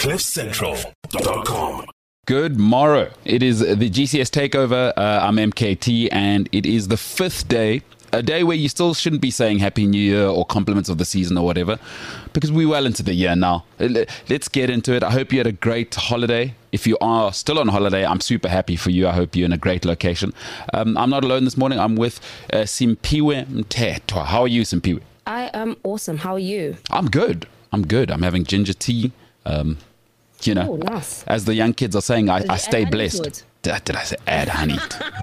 CliffCentral.com. Good morrow. It is the GCS Takeover. I'm MKT, and it is the fifth day. A day where you still shouldn't be saying Happy New Year or compliments of the season or whatever, because we're well into the year now. Let's get into it. I hope you had a great holiday. If you are still on holiday, I'm super happy for you. I hope you're in a great location. I'm not alone this morning. I'm with Simphiwe Mthethwa. How are you, Simphiwe? I am awesome. How are you? I'm good. I'm having ginger tea. Nice. As the young kids are saying, I stay blessed. It? Did I say add honey?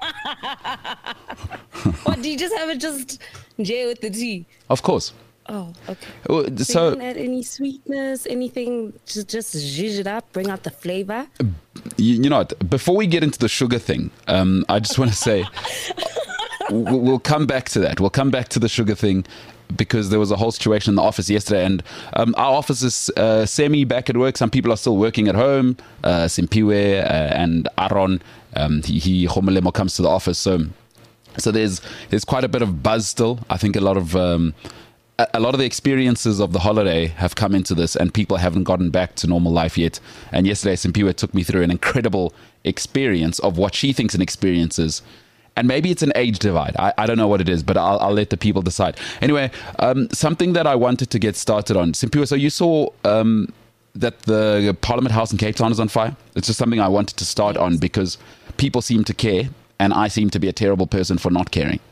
What, do you just have it just J with the T? Of course. Oh, okay. So you don't add any sweetness, anything, just zhuzh it up, bring out the flavor? You know what? Before we get into the sugar thing, I just want to say, we'll come back to that. We'll come back to the sugar thing, because there was a whole situation in the office yesterday, and our office is semi back at work. Some people are still working at home. Simphiwe and Aaron, he Homelemo comes to the office, so there's quite a bit of buzz still. I think a lot of the experiences of the holiday have come into this, and people haven't gotten back to normal life yet. And yesterday, Simphiwe took me through an incredible experience of what she thinks an experience is. And maybe it's an age divide. I don't know what it is, but I'll let the people decide. Anyway, something that I wanted to get started on. Simphiwe, so you saw that the Parliament House in Cape Town is on fire? It's just something I wanted to start on because people seem to care, and I seem to be a terrible person for not caring.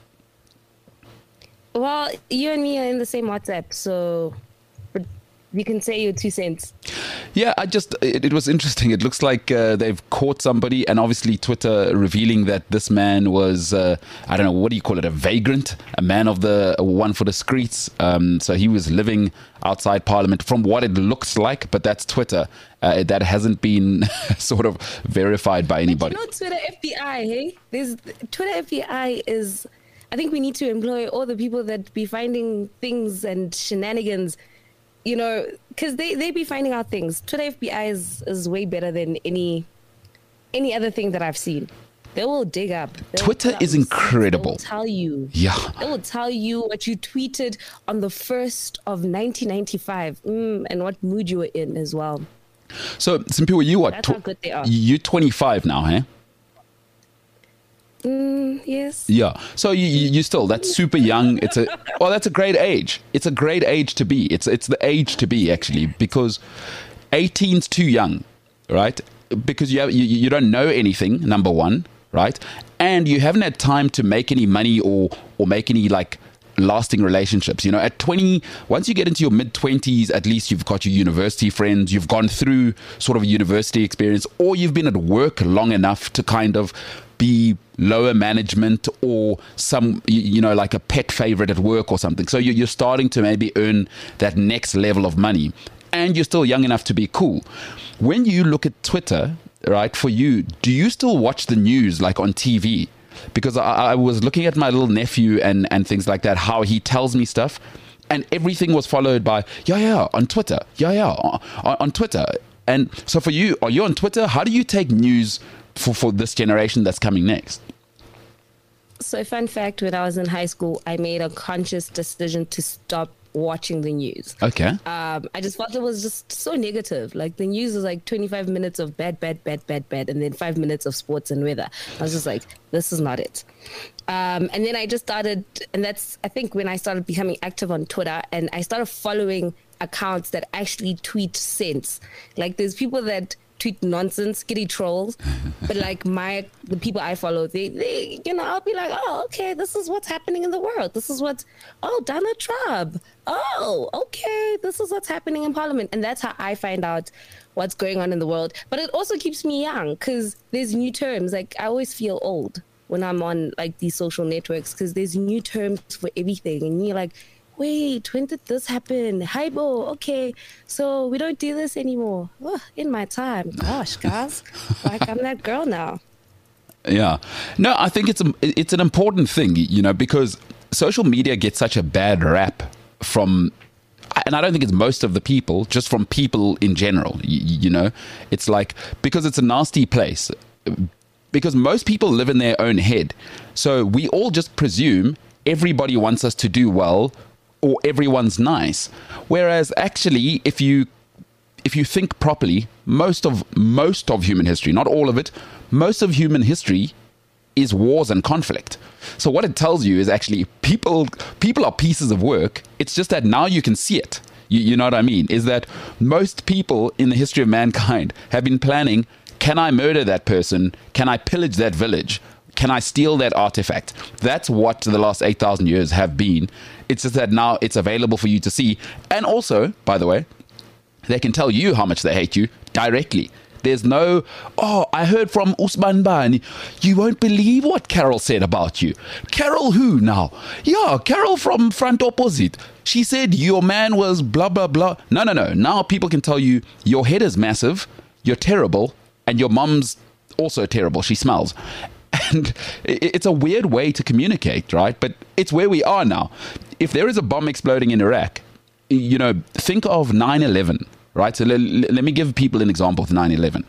Well, you and me are in the same WhatsApp, so you can say your 2 cents. Yeah, it was interesting. It looks like they've caught somebody, and obviously Twitter revealing that this man was, I don't know, what do you call it, a vagrant, a man of the one for the streets. So he was living outside Parliament from what it looks like, but that's Twitter. That hasn't been sort of verified by anybody. But Twitter FBI, hey? Twitter FBI is, I think we need to employ all the people that be finding things and shenanigans, because they be finding out things. Twitter FBI is way better than any other thing that I've seen. They will dig up. Twitter is incredible. They will tell you. Yeah. They will tell you what you tweeted on the 1st of 1995 and what mood you were in as well. So, Simphiwe, you what? That's how good they are. You're 25 now, eh? Yes. Yeah. So you still, that's super young. That's a great age. It's a great age to be. It's the age to be, actually, because 18's too young, right? Because you don't know anything, number one, right? And you haven't had time to make any money or make any lasting relationships. At 20, once you get into your mid-20s, at least you've got your university friends, you've gone through sort of a university experience, or you've been at work long enough to kind of be lower management or some, like a pet favorite at work or something. So you're starting to maybe earn that next level of money, and you're still young enough to be cool. When you look at Twitter, right, for you, do you still watch the news like on TV? Because I was looking at my little nephew and things like that, how he tells me stuff, and everything was followed by, on Twitter, on Twitter. And so for you, are you on Twitter? How do you take news for this generation that's coming next? So fun fact, when I was in high school, I made a conscious decision to stop watching the news. Okay. I just felt it was just so negative. Like the news is like 25 minutes of bad, and then 5 minutes of sports and weather. I was just like, this is not it. And then I just started, and that's, I think, when I started becoming active on Twitter, and I started following accounts that actually tweet sense. Like there's people that tweet nonsense, kitty trolls, but the people I follow, they I'll be like, oh, okay, this is what's happening in the world. This is Donald Trump. Oh, okay, this is what's happening in Parliament. And that's how I find out what's going on in the world. But it also keeps me young, because there's new terms. Like I always feel old when I'm on these social networks, because there's new terms for everything. And you're like, wait, when did this happen? Hybo, okay, so we don't do this anymore. Oh, in my time, gosh, guys, I'm that girl now. Yeah, no, I think it's an important thing, because social media gets such a bad rap from, and I don't think it's most of the people, just from people in general. It's like, because it's a nasty place, because most people live in their own head, so we all just presume everybody wants us to do well, or everyone's nice. Whereas actually, if you if you think properly, most of human history, not all of it, most of human history is wars and conflict. So what it tells you is actually people are pieces of work. It's just that now you can see it. You know what I mean? Is that most people in the history of mankind have been planning, can I murder that person? Can I pillage that village? Can I steal that artifact? That's what the last 8,000 years have been. It's just that now it's available for you to see. And also, by the way, they can tell you how much they hate you directly. There's no, oh, I heard from Usman Bani. You won't believe what Carol said about you. Carol who now? Yeah, Carol from Front Opposite. She said your man was blah, blah, blah. No. Now people can tell you your head is massive, you're terrible, and your mum's also terrible. She smells. And it's a weird way to communicate, right? But it's where we are now. If there is a bomb exploding in Iraq, you know, think of 9/11. Right, so let me give people an example of 9/11.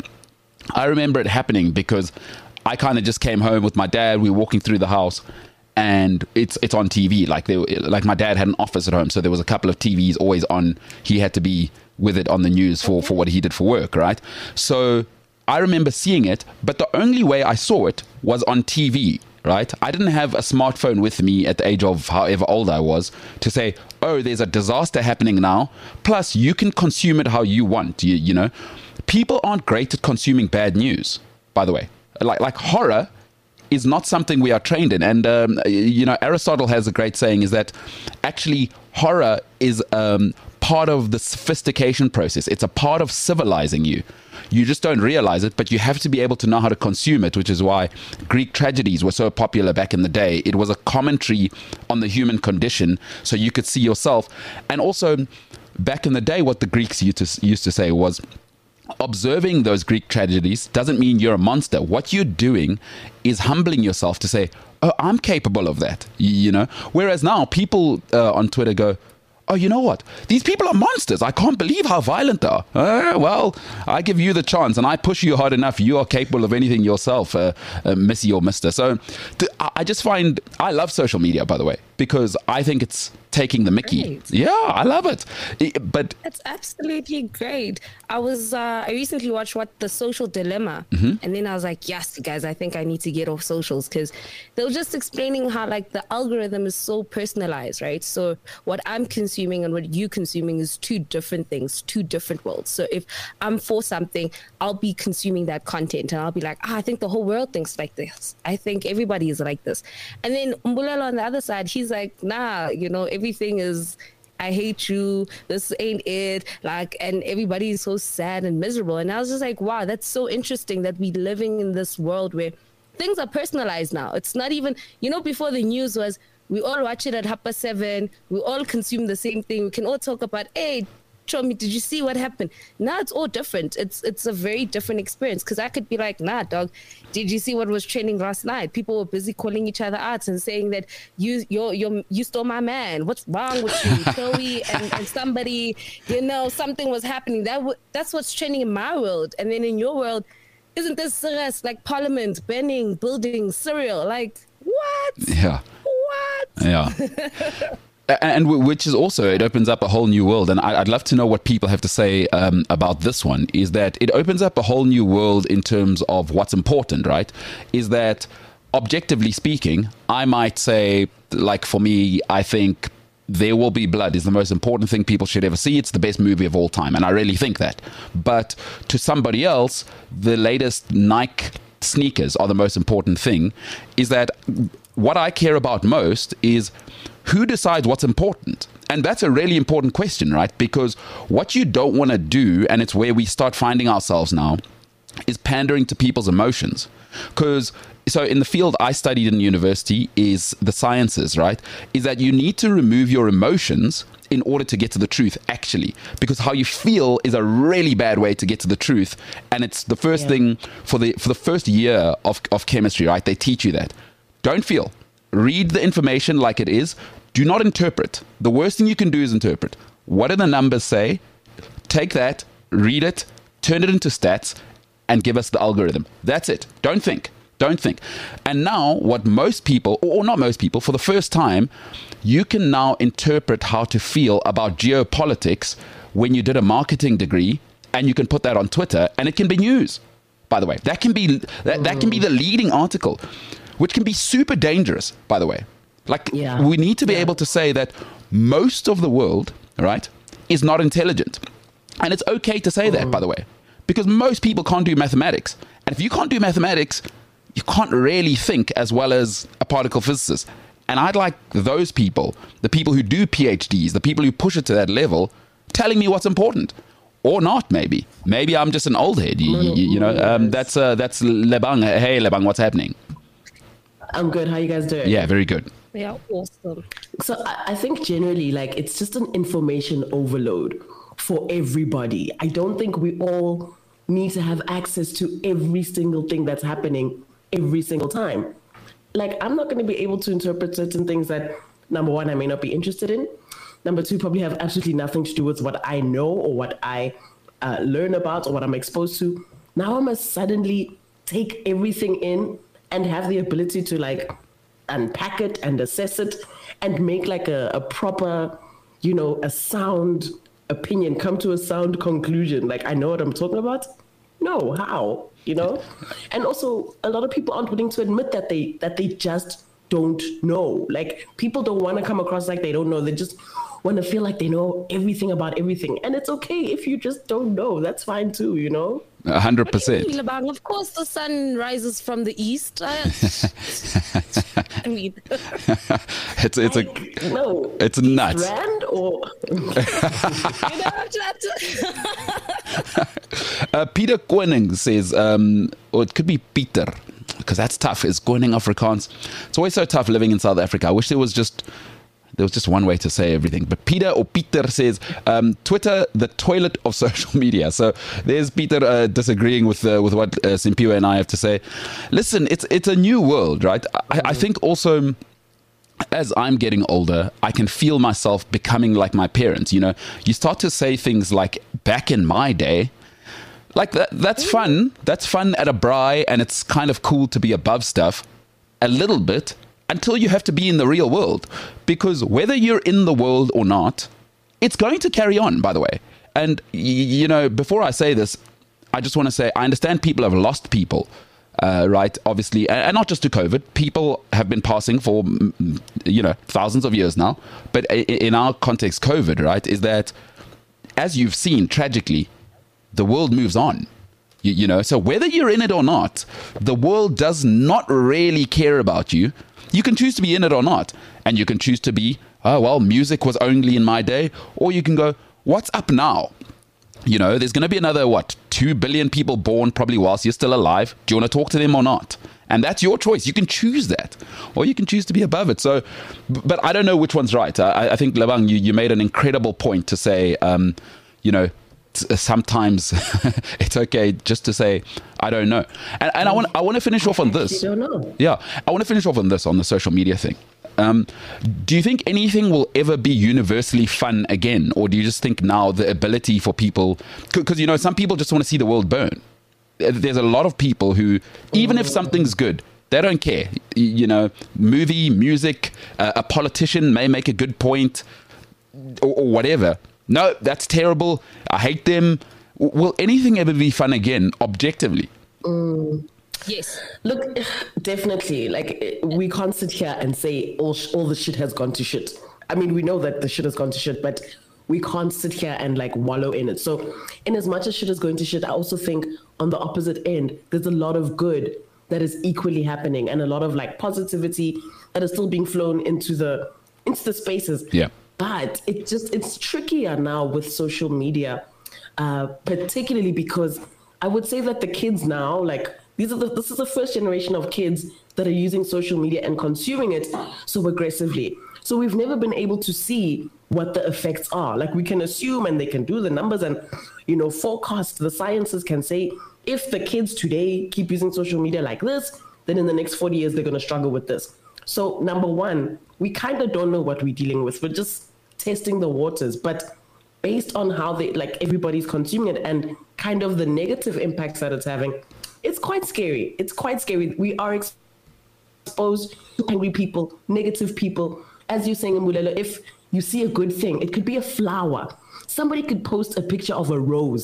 I remember it happening because I kind of just came home with my dad. We were walking through the house, and it's on TV. Like my dad had an office at home, so there was a couple of TVs always on. He had to be with it on the news for what he did for work, right? So I remember seeing it, but the only way I saw it was on TV. Right? I didn't have a smartphone with me at the age of however old I was to say, oh, there's a disaster happening now. Plus, you can consume it how you want. You know, people aren't great at consuming bad news, by the way. Like horror is not something we are trained in. And, you know, Aristotle has a great saying is that actually horror is part of the sophistication process. It's a part of civilizing you. You just don't realize it, but you have to be able to know how to consume it, which is why Greek tragedies were so popular back in the day. It was a commentary on the human condition, so you could see yourself. And also, back in the day, what the Greeks used to say was, observing those Greek tragedies doesn't mean you're a monster. What you're doing is humbling yourself to say, oh, I'm capable of that, you know? Whereas now people on Twitter go, oh, you know what? These people are monsters. I can't believe how violent they are. Well, I give you the chance and I push you hard enough. You are capable of anything yourself, Missy or Mister. So I just find, I love social media, by the way, because I think it's taking the mickey. Great. Yeah, I love it. But it's absolutely great. I recently watched The Social Dilemma, and then I was like, yes, guys, I think I need to get off socials, because they were just explaining how like the algorithm is so personalized, right? So what I'm consuming and what you consuming is two different things, two different worlds. So if I'm for something, I'll be consuming that content and I'll be like, I think the whole world thinks like this. I think everybody is like this. And then Mbulelo on the other side, he's like, nah, you know, everything is, I hate you, this ain't it, like, and everybody is so sad and miserable. And I was just like, wow, that's so interesting that we're living in this world where things are personalized now. It's not even, you know, before the news was, we all watch it at 7:30, we all consume the same thing, we can all talk about, hey, Chomi, did you see what happened? Now it's all different. It's a very different experience, because I could be like, nah, dog, did you see what was trending last night? People were busy calling each other out and saying that you stole my man. What's wrong with you, Chloe? and somebody, you know, something was happening. That's what's trending in my world. And then in your world, isn't this serious? Like Parliament, burning buildings, cereal. Like, what? Yeah. What? Yeah. And which is also, it opens up a whole new world. And I'd love to know what people have to say about this one, is that it opens up a whole new world in terms of what's important, right? Is that objectively speaking, I might say, like for me, I think There Will Be Blood is the most important thing people should ever see. It's the best movie of all time. And I really think that. But to somebody else, the latest Nike sneakers are the most important thing. Is that what I care about most is who decides what's important? And that's a really important question, right? Because what you don't want to do, and it's where we start finding ourselves now, is pandering to people's emotions. Because, so in the field I studied in university is the sciences, right? Is that you need to remove your emotions in order to get to the truth, actually. Because how you feel is a really bad way to get to the truth. And it's the first thing for the first year of chemistry, right? They teach you that. Don't feel. Read the information like it is. Do not interpret. The worst thing you can do is interpret. What do the numbers say? Take that, read it, turn it into stats, and give us the algorithm. That's it. Don't think. Don't think. And now what most people, or not most people, for the first time, you can now interpret how to feel about geopolitics when you did a marketing degree and you can put that on Twitter, and it can be news. By the way, that can be the leading article, which can be super dangerous. By the way, like we need to be able to say that most of the world, right, is not intelligent, and it's okay to say that. By the way, because most people can't do mathematics, and if you can't do mathematics, you can't really think as well as a particle physicist. And I'd like those people, the people who do PhDs, the people who push it to that level, telling me what's important. Or not, maybe. Maybe I'm just an old head. You know, that's Lebang. Hey, Lebang, what's happening? I'm good. How you guys doing? Yeah, very good. Yeah, awesome. So I think generally, like, it's just an information overload for everybody. I don't think we all need to have access to every single thing that's happening every single time. Like, I'm not going to be able to interpret certain things that, number one, I may not be interested in. Number two, probably have absolutely nothing to do with what I know or what I learn about or what I'm exposed to. Now I must suddenly take everything in and have the ability to, like, unpack it and assess it and make, like, a proper, you know, a sound opinion, come to a sound conclusion. Like, I know what I'm talking about. No, how? You know? And also, a lot of people aren't willing to admit that they just don't know. Like, people don't want to come across like they don't know. They just want to feel like they know everything about everything. And it's okay if you just don't know. That's fine too, you know? 100%. Of course, the sun rises from the east. I mean, it's nuts. Rand or Peter Koning says, or it could be Peter, because that's tough. Is Koning Afrikaans? It's always so tough living in South Africa. I wish there was just one way to say everything. But Peter says, Twitter, the toilet of social media. So there's Peter disagreeing with what Simpiwe and I have to say. Listen, it's a new world, right? I think also, as I'm getting older, I can feel myself becoming like my parents. You know, you start to say things like, back in my day. Like, that's fun. That's fun at a braai, and it's kind of cool to be above stuff a little bit, until you have to be in the real world. Because whether you're in the world or not, it's going to carry on, by the way. And, you know, before I say this, I just want to say, I understand people have lost people, right? Obviously, and not just to COVID. People have been passing for, you know, thousands of years now. But in our context, COVID, right, is that, as you've seen, tragically, the world moves on. You know, so whether you're in it or not, the world does not really care about you. You can choose to be in it or not. And you can choose to be, oh, well, music was only in my day. Or you can go, what's up now? You know, there's going to be another, 2 billion people born probably whilst you're still alive. Do you want to talk to them or not? And that's your choice. You can choose that. Or you can choose to be above it. So, but I don't know which one's right. I think, Lebang, you made an incredible point to say, you know, sometimes it's okay just to say I don't know, and I want to finish off on this. You don't know. Yeah, I want to finish off on this, on the social media thing. Do you think anything will ever be universally fun again, or do you just think now the ability for people, because you know, some people just want to see the world burn. There's a lot of people who, even if something's good, they don't care. You know, movie, music, a politician may make a good point or whatever. No, that's terrible. I hate them. Will anything ever be fun again, objectively? Yes. Look, definitely. Like, we can't sit here and say all the shit has gone to shit. I mean, we know that the shit has gone to shit, but we can't sit here and, like, wallow in it. So in as much as shit is going to shit, I also think on the opposite end, there's a lot of good that is equally happening, and a lot of, like, positivity that is still being flown into the spaces. Yeah. But it's trickier now with social media, particularly because I would say that the kids now, like, this is the first generation of kids that are using social media and consuming it so aggressively. So we've never been able to see what the effects are. Like, we can assume, and they can do the numbers and, you know, forecast. The sciences can say, if the kids today keep using social media like this, then in the next 40 years, they're going to struggle with this. So number one, we kind of don't know what we're dealing with. We're just testing the waters, but based on how everybody's consuming it and kind of the negative impacts that it's having, it's quite scary. It's quite scary. We are exposed to angry people, negative people. As you're saying, Mbulelo, if you see a good thing, it could be a flower. Somebody could post a picture of a rose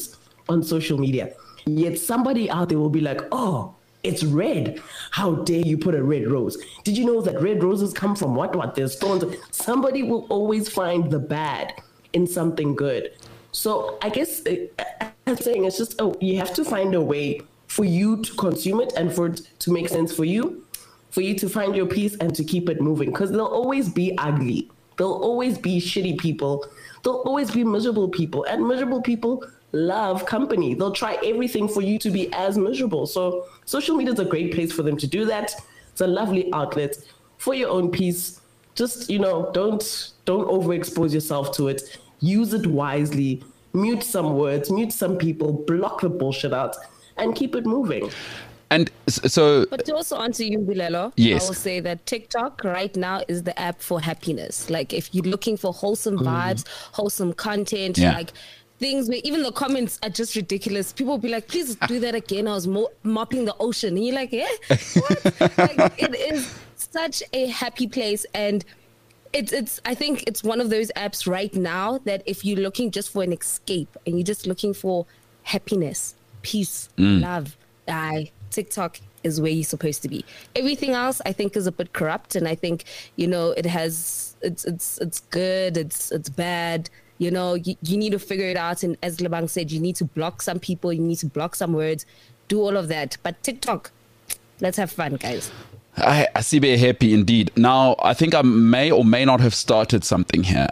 on social media. Yet somebody out there will be like, oh, it's red. How dare you put a red rose? Did you know that red roses come from what? There's thorns. Somebody will always find the bad in something good. So I guess I'm saying it's just, you have to find a way for you to consume it and for it to make sense for you to find your peace and to keep it moving. Because there'll always be ugly. There'll always be shitty people. There'll always be miserable people. And miserable people love company. They'll try everything for you to be as miserable. So social media is a great place for them to do that. It's a lovely outlet for your own peace. Just, don't overexpose yourself to it. Use it wisely. Mute some words, mute some people, block the bullshit out, and keep it moving. And so, but to also answer you, Bulelo, yes. I will say that TikTok right now is the app for happiness. Like if you're looking for wholesome vibes, wholesome content, like things where even the comments are just ridiculous. People will be like, please do that again. I was mopping the ocean. And you're like, yeah, what? Like, it is such a happy place. And it's I think it's one of those apps right now that if you're looking just for an escape and you're just looking for happiness, peace, love, TikTok is where you're supposed to be. Everything else I think is a bit corrupt, and I think it has it's good, it's bad. You need to figure it out, and as Lebang said, you need to block some people, you need to block some words, do all of that. But TikTok, let's have fun, guys. I see very happy indeed. Now I think I may or may not have started something here.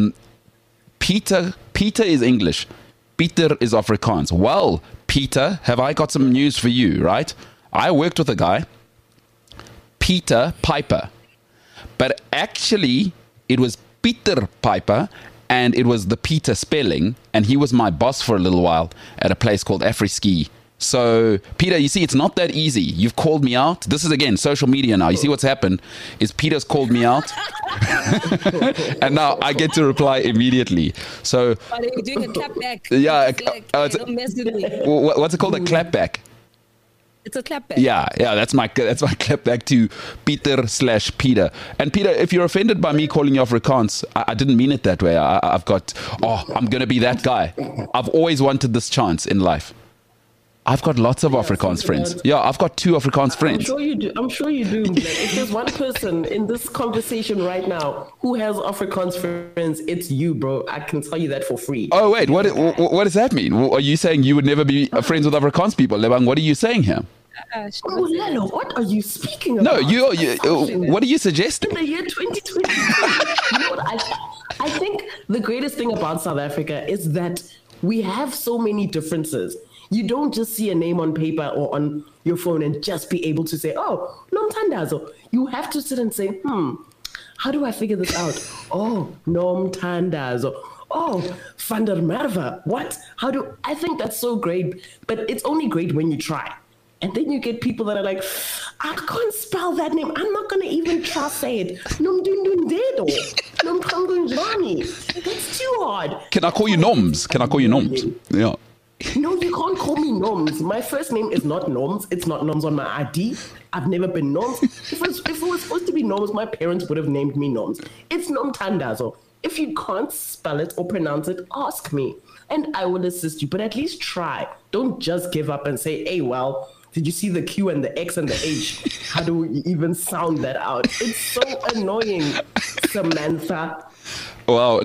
Peter is English. Peter is Afrikaans. Well, Peter, have I got some news for you, right? I worked with a guy, Peter Piper. But actually, it was Peter Piper, and it was the Peter spelling, and he was my boss for a little while at a place called Afriski. So, Peter, you see, it's not that easy. You've called me out. This is, again, social media now. You see what's happened is Peter's called me out. And now I get to reply immediately. So, are you doing a clapback? Yeah. Don't mess with me. What's it called? A clapback? It's a clapback. Yeah. That's my clapback to Peter/Peter. And Peter, if you're offended by me calling you Afrikaans, I didn't mean it that way. I'm going to be that guy. I've always wanted this chance in life. I've got lots of Afrikaans friends. Yeah, I've got 2 Afrikaans friends. I'm sure you do. If there's one person in this conversation right now who has Afrikaans friends, it's you, bro. I can tell you that for free. Oh, wait. What does that mean? Are you saying you would never be friends with Afrikaans people? Lebang, what are you saying here? Lalo, what are you speaking about? No, what are you suggesting? In the year 2020. I think the greatest thing about South Africa is that we have so many differences. You don't just see a name on paper or on your phone and just be able to say, oh, Nomthandazo. You have to sit and say, how do I figure this out? Oh, Nomthandazo. Oh, Van der Merwe. What? I think that's so great, but it's only great when you try. And then you get people that are like, I can't spell that name. I'm not going to even try to say it. Nomdundundedo. Nomkangunjani. That's too hard. Can I call you Noms? Yeah. No, you can't call me Noms. My first name is not Noms. It's not Noms on my ID. I've never been Noms. If it was supposed to be Noms, my parents would have named me Noms. It's Nomthandazo. If you can't spell it or pronounce it, ask me, and I will assist you. But at least try. Don't just give up and say, hey, well, did you see the Q and the X and the H? How do we even sound that out? It's so annoying, Samantha. Wow.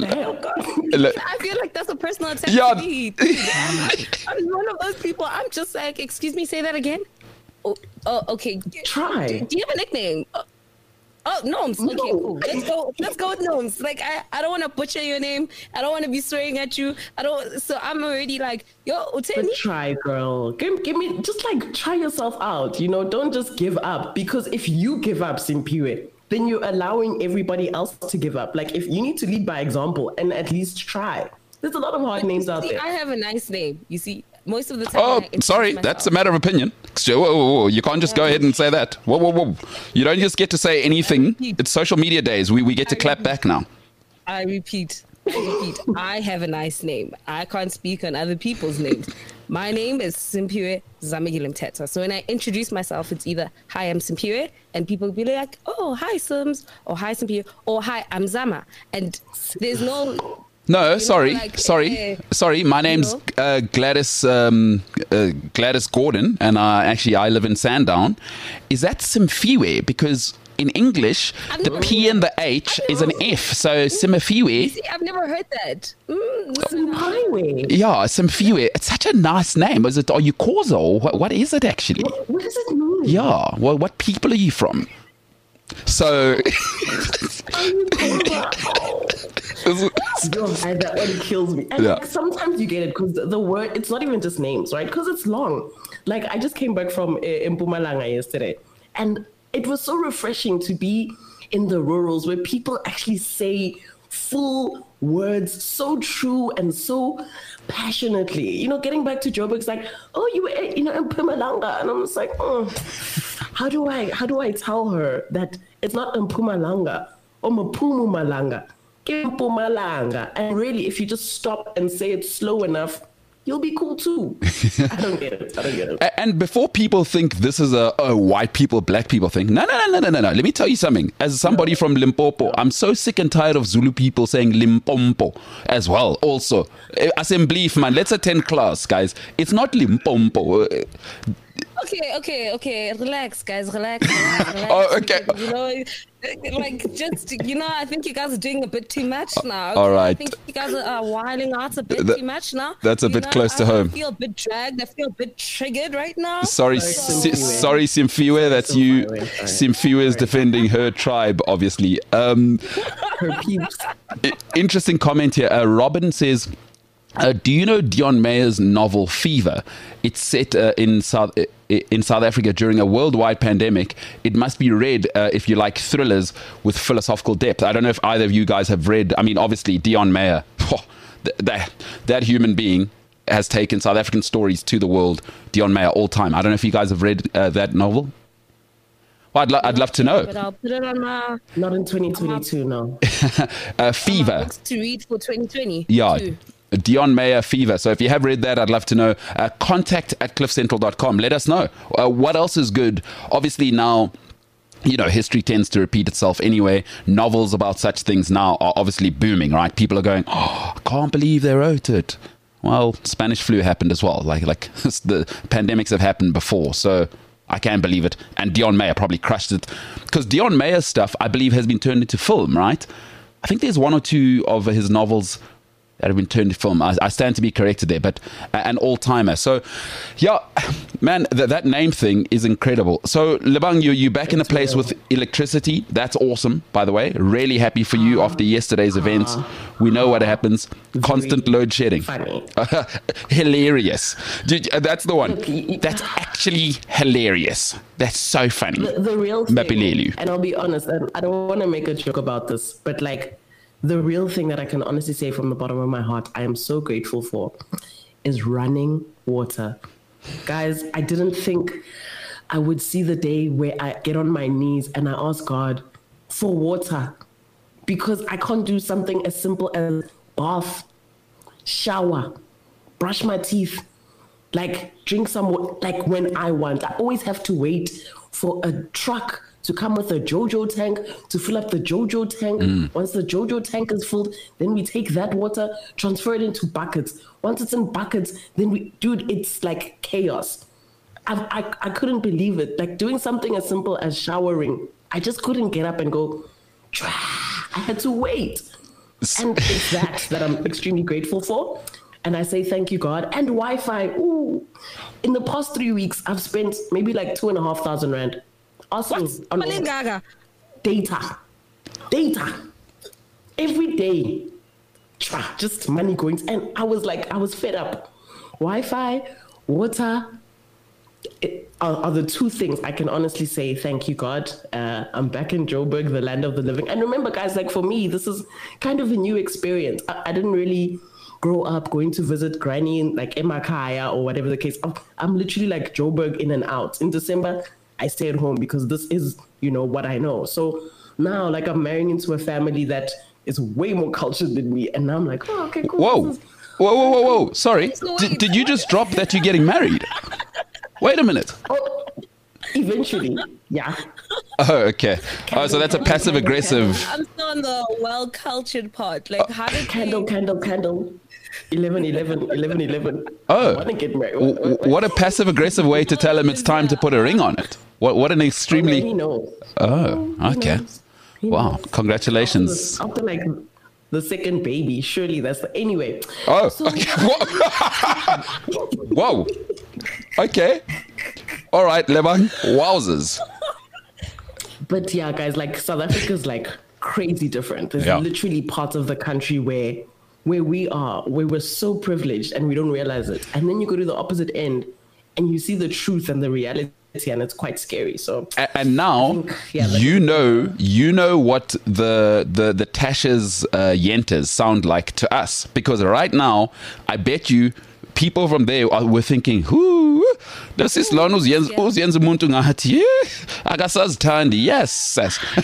I feel like that's a personal attack to me. I'm one of those people. I'm just like, excuse me, say that again? Oh, okay. Try. Do you have a nickname? Gnomes. Okay, cool. Let's go with Gnomes. Like, I don't want to butcher your name. I don't want to be swearing at you. So I'm already like, yo, Uteni. Try, girl. Give me, just like, try yourself out. Don't just give up. Because if you give up, Simpiwe, then you're allowing everybody else to give up. Like, if you need to lead by example and at least try. There's a lot of hard names out there. I have a nice name. You see, most of the time. Oh, sorry. That's a matter of opinion. Whoa. You can't just go ahead and say that. Whoa. You don't just get to say anything. It's social media days. We get to clap back now. I repeat. I have a nice name. I can't speak on other people's names. My name is Simpiwe Zamegile Mthetha. So when I introduce myself, it's either, hi, I'm Simpiwe, and people will be like, oh, hi, Sims, or hi, Simpiwe, or hi, I'm Zama. And there's no No, sorry, like, sorry. My name's Gladys Gladys Gordon, and I live in Sandown. Is that Simfiwe? Because in English, the P and the H is an F, so Simfiwe. See, I've never heard that. Highway. Yeah, Simfiwe. It's such a nice name. Is it? Are you Xhosa or what is it actually? What does it mean? Yeah. Well, what people are you from? So. That one kills me. And like, sometimes you get it because the word, it's not even just names, right? Because it's long. Like, I just came back from Mpumalanga yesterday, and it was so refreshing to be in the rurals where people actually say full words so true and so passionately. You know, getting back to Joburg's like, oh, you were, in Mpumalanga. And I'm just like, oh, how do I tell her that it's not Mpumalanga or Mpumalanga? Mpumalanga. And really, if you just stop and say it slow enough, you'll be cool too. I don't get it. And before people think this is a white people, black people thing, no. Let me tell you something. As somebody from Limpopo, I'm so sick and tired of Zulu people saying Limpopo as well. Also, assembly, man, let's attend class, guys. It's not Limpopo. Okay. Relax, guys. Relax. Oh, okay. You know, I think you guys are doing a bit too much now. All right. I think you guys are wilding out a bit too much now. That's a bit close to home. I feel a bit dragged. I feel a bit triggered right now. Sorry, Simfiwe. That's you. Simfiwe is defending her tribe, obviously. Her peeps. Interesting comment here. Robin says, do you know Dion Meyer's novel Fever? It's set in South Africa during a worldwide pandemic. It must be read if you like thrillers with philosophical depth. I don't know if either of you guys have read. I mean, obviously, Dion Meyer, that human being has taken South African stories to the world. Dion Meyer, all time. I don't know if you guys have read that novel. Well, I'd love to know. But I'll put it on my... Not in 2022, no. Fever. Books to read for 2020. Yeah. Too. Dion Meyer, Fever. So if you have read that, I'd love to know. Contact@cliffcentral.com. Let us know. What else is good? Obviously now, history tends to repeat itself anyway. Novels about such things now are obviously booming, right? People are going, oh, I can't believe they wrote it. Well, Spanish flu happened as well. Like the pandemics have happened before. So I can't believe it. And Dion Meyer probably crushed it. Because Dion Meyer's stuff, I believe, has been turned into film, right? I think there's one or two of his novels that have been turned to film. I stand to be corrected there, but an all-timer. So, yeah, man, that name thing is incredible. So, Lebang, you're back in a place with electricity. That's awesome, by the way. Really happy for you after yesterday's events. We know what happens. Constant load shedding. Funny. Hilarious. That's the one. That's actually hilarious. That's so funny. The real thing, and I'll be honest, and I don't want to make a joke about this, but the real thing that I can honestly say from the bottom of my heart, I am so grateful for, is running water. Guys, I didn't think I would see the day where I get on my knees and I ask God for water, because I can't do something as simple as bath, shower, brush my teeth, drink some water, when I want. I always have to wait for a truck to come with a JoJo tank to fill up the JoJo tank. Once the JoJo tank is filled, then we take that water, transfer it into buckets. Once it's in buckets, then it's like chaos. I couldn't believe it. Doing something as simple as showering, I just couldn't get up and go, I had to wait. And it's that I'm extremely grateful for. And I say, thank you, God. And Wi-Fi, in the past 3 weeks, I've spent maybe 2,500 Rand. Also, data. Every day. Just money going. And I was fed up. Wi-Fi, water are the two things I can honestly say, thank you, God. I'm back in Joburg, the land of the living. And remember, guys, for me, this is kind of a new experience. I didn't really grow up going to visit granny in Emakaya or whatever the case. I'm literally Joburg in and out. In December, I stay at home because this is, what I know. So now, I'm marrying into a family that is way more cultured than me. And now I'm oh, okay, cool. Whoa. Sorry. Did you just drop that you're getting married? Wait a minute. Oh, eventually, yeah. Oh, okay. So that's a passive-aggressive... I'm so on the well cultured part. Like, how did Candle. 11. Oh. I want to get married. What a passive aggressive way to tell him it's time to put a ring on it. What an He extremely. knows. Oh, okay. He Wow, knows. congratulations. After like the second baby, surely that's anyway. Oh, So- okay. Whoa. Okay. All right, Lebang. Wowzers. But yeah, guys, like South Africa's like crazy different. There's Yeah. literally parts of the country where we're so privileged and we don't realize it. And then you go to the opposite end and you see the truth and the reality, and it's quite scary. So And now think, yeah, that's- you know what the Tasha's yentas sound like to us, because right now I bet you people from there were thinking, "Whoo, this is lona uziyenza umuntu ngathi akasazithandi." Yes.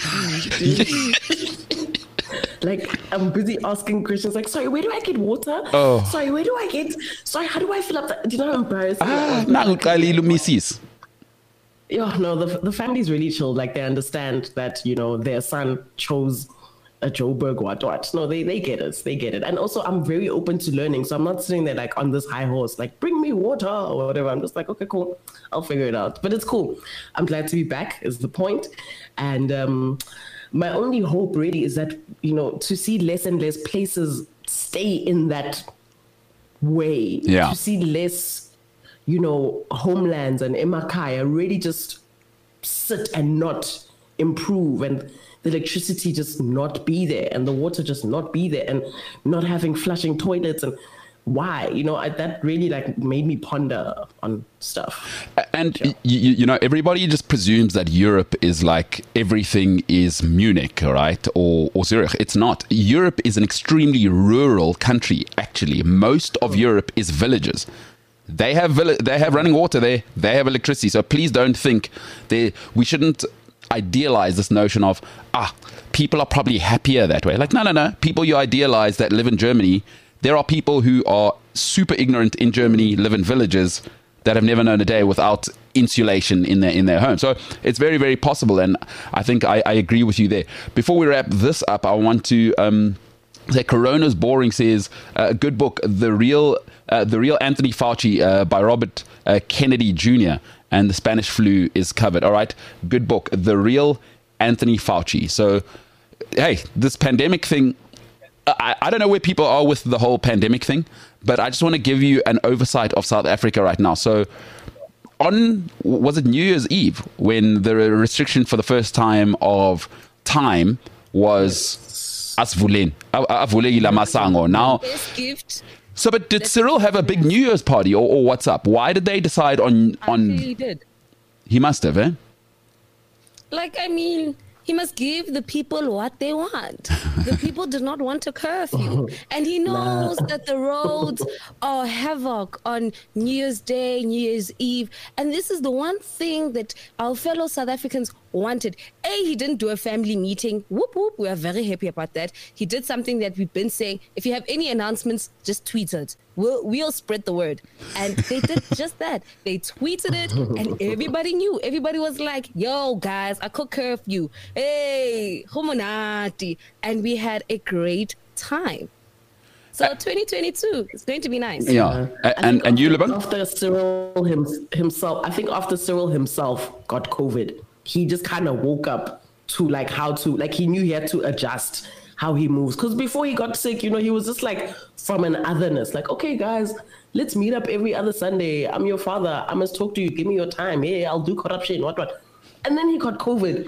like I'm busy asking questions like, sorry, where do I get water? Oh. Sorry, how do I fill up that? Do you know how embarrassing Ah, that was? nanguqalile uMrs. Yeah, no, the family's really chill. Like they understand that, you know, their son chose a Joburg what. No, they get it. They get it. And also I'm very open to learning. So I'm not sitting there like on this high horse, like bring me water or whatever. I'm just like, okay, cool. I'll figure it out. But it's cool. I'm glad to be back is the point. And my only hope really is that, you know, to see less and less places stay in that way. Yeah. To see less, you know, homelands and Emakaya really just sit and not improve, and the electricity just not be there, and the water just not be there, and not having flushing toilets. And why, you know, that really like made me ponder on stuff. And you know, everybody just presumes that Europe is like everything is Munich, right, or Zurich. It's not. Europe is an extremely rural country. Actually, most of Europe is villages. They have running water there. They have electricity. So please don't think we shouldn't idealize this notion of people are probably happier that way. Like no. People you idealize that live in Germany, there are people who are super ignorant in Germany, live in villages that have never known a day without insulation in their home. So it's very, very possible. And I think I agree with you there. Before we wrap this up, I want to say Corona's Boring says a good book, The Real Anthony Fauci by Robert Kennedy Jr. and the Spanish flu is covered. All right, good book, The Real Anthony Fauci. So, hey, this pandemic thing, I don't know where people are with the whole pandemic thing, but I just want to give you an oversight of South Africa right now. So was it New Year's Eve when the restriction for the first time was asvuleni avulekile amasango now? Best gift. So, but did Cyril have a big New Year's party, or what's up? Why did they decide on? He did. He must have, eh? Like, I mean, he must give the people what they want. The people do not want a curfew. And he knows that the roads are havoc on New Year's Day, New Year's Eve. And this is the one thing that our fellow South Africans wanted. He didn't do a family meeting. Whoop, whoop. We are very happy about that. He did something that we've been saying. If you have any announcements, just tweet it. We'll spread the word. And they did just that. They tweeted it and everybody knew. Everybody was like, yo, guys, I cook curfew. Hey, humanati. And we had a great time. So 2022 is going to be nice. Yeah. And you, Lebang? After Cyril himself, I think after Cyril himself got COVID, he just kind of woke up to like how to, like he knew he had to adjust how he moves. Because before he got sick, you know, he was just like from an otherness, like, okay, guys, let's meet up every other Sunday. I'm your father. I must talk to you. Give me your time. Hey, I'll do corruption, what. And then he got COVID.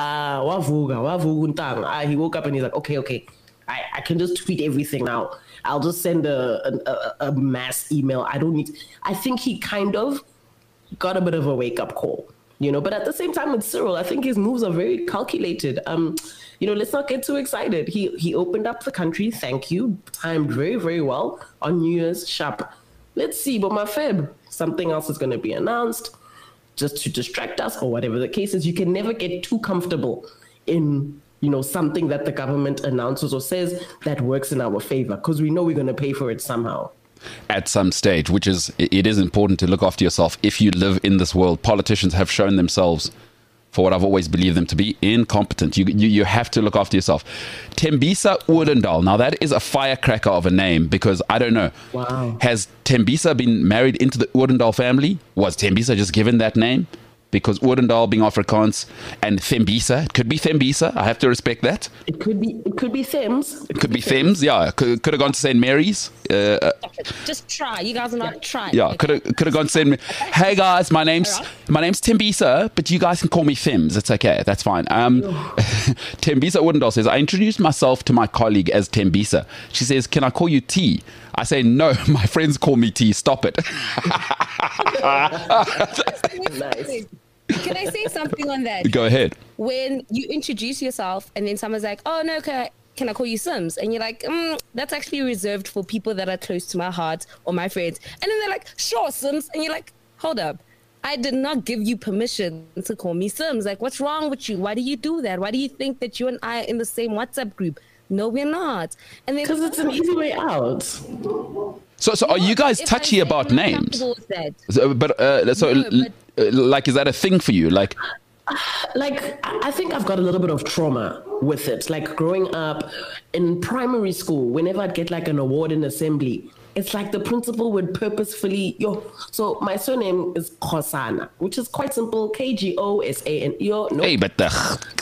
He woke up and he's like, okay, I can just tweet everything now. I'll just send a mass email. I think he kind of got a bit of a wake-up call, you know, but at the same time with Cyril, I think his moves are very calculated. You know, let's not get too excited. He opened up the country, thank you, timed very, very well on New Year's sharp. Let's see, but my Feb, something else is going to be announced just to distract us or whatever the case is. You can never get too comfortable in, you know, something that the government announces or says that works in our favor, because we know we're going to pay for it somehow. At some stage, it is important to look after yourself if you live in this world. Politicians have shown themselves for what I've always believed them to be, incompetent. You have to look after yourself. Tembisa Odendaal. Now, that is a firecracker of a name, because I don't know. Wow. Has Tembisa been married into the Odendaal family? Was Tembisa just given that name? Because Odendaal being Afrikaans, and Thembisa, it could be Thembisa. I have to respect that. It could be Thames. It could be Thames, yeah. Could have gone to St. Mary's. Just try. You guys are not trying. Yeah, could have gone to St. Mary's. Hey guys, my name's Tembisa, but you guys can call me Thames. It's okay. That's fine. Tembisa Odendaal says, I introduced myself to my colleague as Tembisa. She says, can I call you T? I say, no, my friends call me T. Stop it. Nice. Can I say something on that? Go ahead. When you introduce yourself and then someone's like, oh, no, can I call you Sims? And you're like, that's actually reserved for people that are close to my heart or my friends. And then they're like, sure, Sims. And you're like, hold up. I did not give you permission to call me Sims. Like, what's wrong with you? Why do you do that? Why do you think that you and I are in the same WhatsApp group? No, we're not. And then Because it's an easy way out. So are you guys touchy about names? Like, is that a thing for you? Like, I think I've got a little bit of trauma with it. Like growing up in primary school, whenever I'd get like an award in assembly, it's like the principal would purposefully, so my surname is Khosana, which is quite simple, Kgosan. hey, but the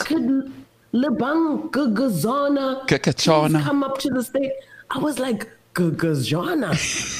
Lebang Gagazana Kakachana. come up to the stage. I was like, Gagazana.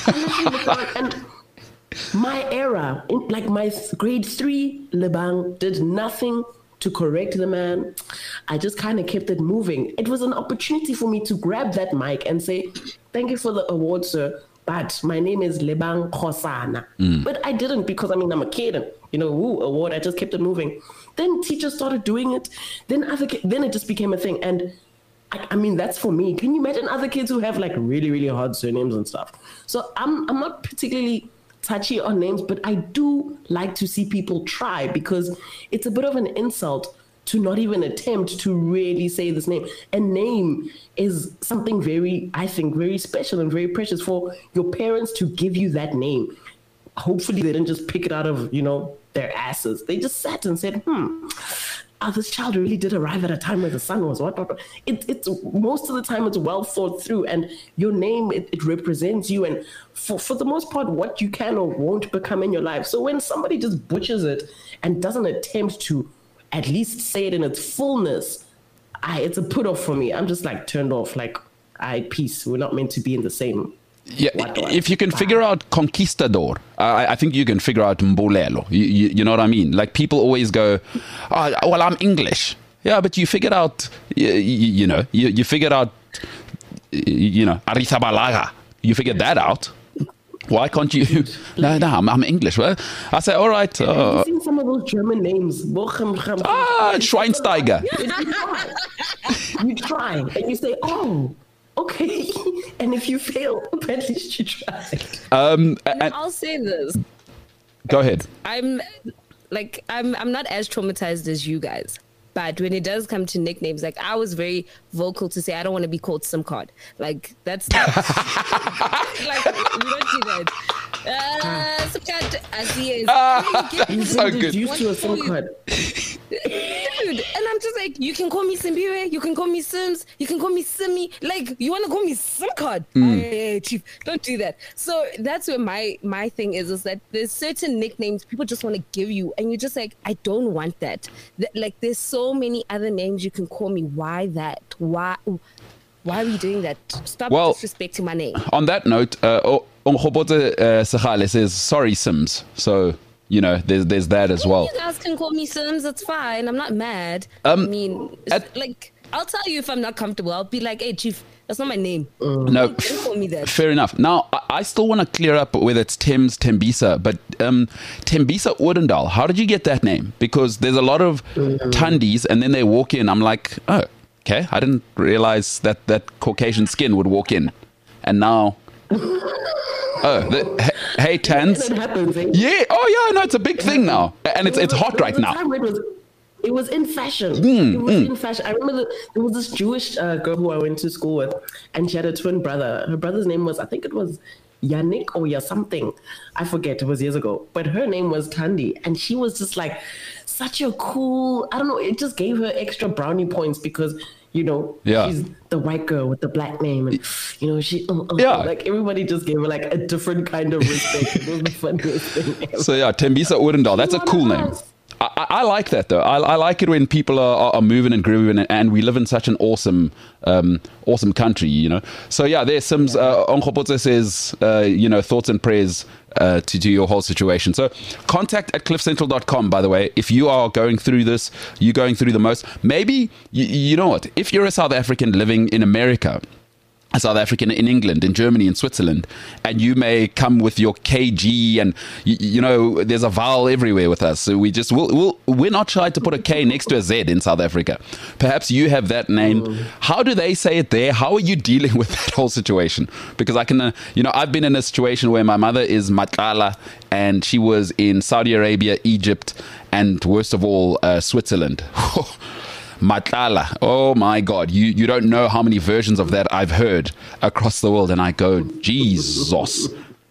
And my era, like my grade 3, Lebang did nothing to correct the man. I just kind of kept it moving. It was an opportunity for me to grab that mic and say, thank you for the award, sir, but my name is Lebang Khosana. But I didn't, because I'm a kid and, award, I just kept it moving. Then teachers started doing it. Then it just became a thing. And I mean, that's for me. Can you imagine other kids who have like really, really hard surnames and stuff? So I'm not particularly touchy on names, but I do like to see people try, because it's a bit of an insult to not even attempt to really say this name. A name is something I think very special and very precious for your parents to give you that name. Hopefully they didn't just pick it out of, their asses. They just sat and said, this child really did arrive at a time where the sun was what. It's most of the time it's well thought through, and your name, it represents you, and for the most part, what you can or won't become in your life. So when somebody just butchers it and doesn't attempt to at least say it in its fullness, it's a put off for me. I'm just like turned off, like, peace. We're not meant to be in the same. Yeah, if you can figure out conquistador, I think you can figure out mbulelo. You know what I mean? Like, people always go, well, I'm English. Yeah, but you figured out, you figured out, Arithabalaga. You figured that out. Why can't you? No, I'm English. Well, I say, all right. Have you seen some of those German names? Schweinsteiger. You try and you say, oh, okay. And if you fail, at least you tried. I'll say this. Go ahead. I'm not as traumatized as you guys. But when it does come to nicknames, like, I was very vocal to say I don't want to be called SIM card. Like, that's like, we don't do that. SIM card, I see it. So good. Used to a SIM card. Dude, and I'm just like, you can call me Simbiwe, you can call me Sims, you can call me Simi. Like, you want to call me SIM card? Hey, chief, don't do that. So that's where my thing is that there's certain nicknames people just want to give you, and you're just like, I don't want that. Like, there's so many other names you can call me. Why that? Why are we doing that? Stop disrespecting my name. On that note, Ongobote Segale says, sorry, Sims. So, there's that as well. You guys can call me Sims. It's fine. I'm not mad. I mean, I'll tell you if I'm not comfortable. I'll be like, hey, chief, that's not my name. No, don't call me that. Fair enough. Now, I still want to clear up whether it's Tembisa, but Tembisa Odendaal, how did you get that name? Because there's a lot of Tandis, and then they walk in. I'm like, oh, okay. I didn't realize that Caucasian skin would walk in. And now... hey, Tans. Happens, eh? Yeah. Oh, yeah. No, it's a big thing now, and it's hot right now. It was in fashion. It was in fashion. I remember there was this Jewish girl who I went to school with, and she had a twin brother. Her brother's name was, I think it was Yannick or something. I forget, it was years ago. But her name was Thandi. And she was just like such a cool, I don't know, it just gave her extra brownie points because, you know, she's the white girl with the black name. And, you know, like everybody just gave her like a different kind of respect. It was the funniest thing ever. So yeah, Tembisa Odendaal, that's a cool name. I like that though. I like it when people are moving and grooving, and we live in such an awesome country, you know. So yeah, there's Sims. Onkgopotse says, you know, thoughts and prayers to your whole situation. So contact at cliffcentral.com, by the way, if you are going through this, you're going through the most. Maybe, you know what, if you're a South African living in America, a South African in England, in Germany, in Switzerland, and you may come with your KG, and you know there's a vowel everywhere with us. So we're not shy to put a K next to a Z in South Africa. Perhaps you have that name. How do they say it there? How are you dealing with that whole situation? Because I can, you know, I've been in a situation where my mother is Matlala, and she was in Saudi Arabia, Egypt, and worst of all, Switzerland. Matlala, oh my God, you don't know how many versions of that I've heard across the world, and I go, Jesus,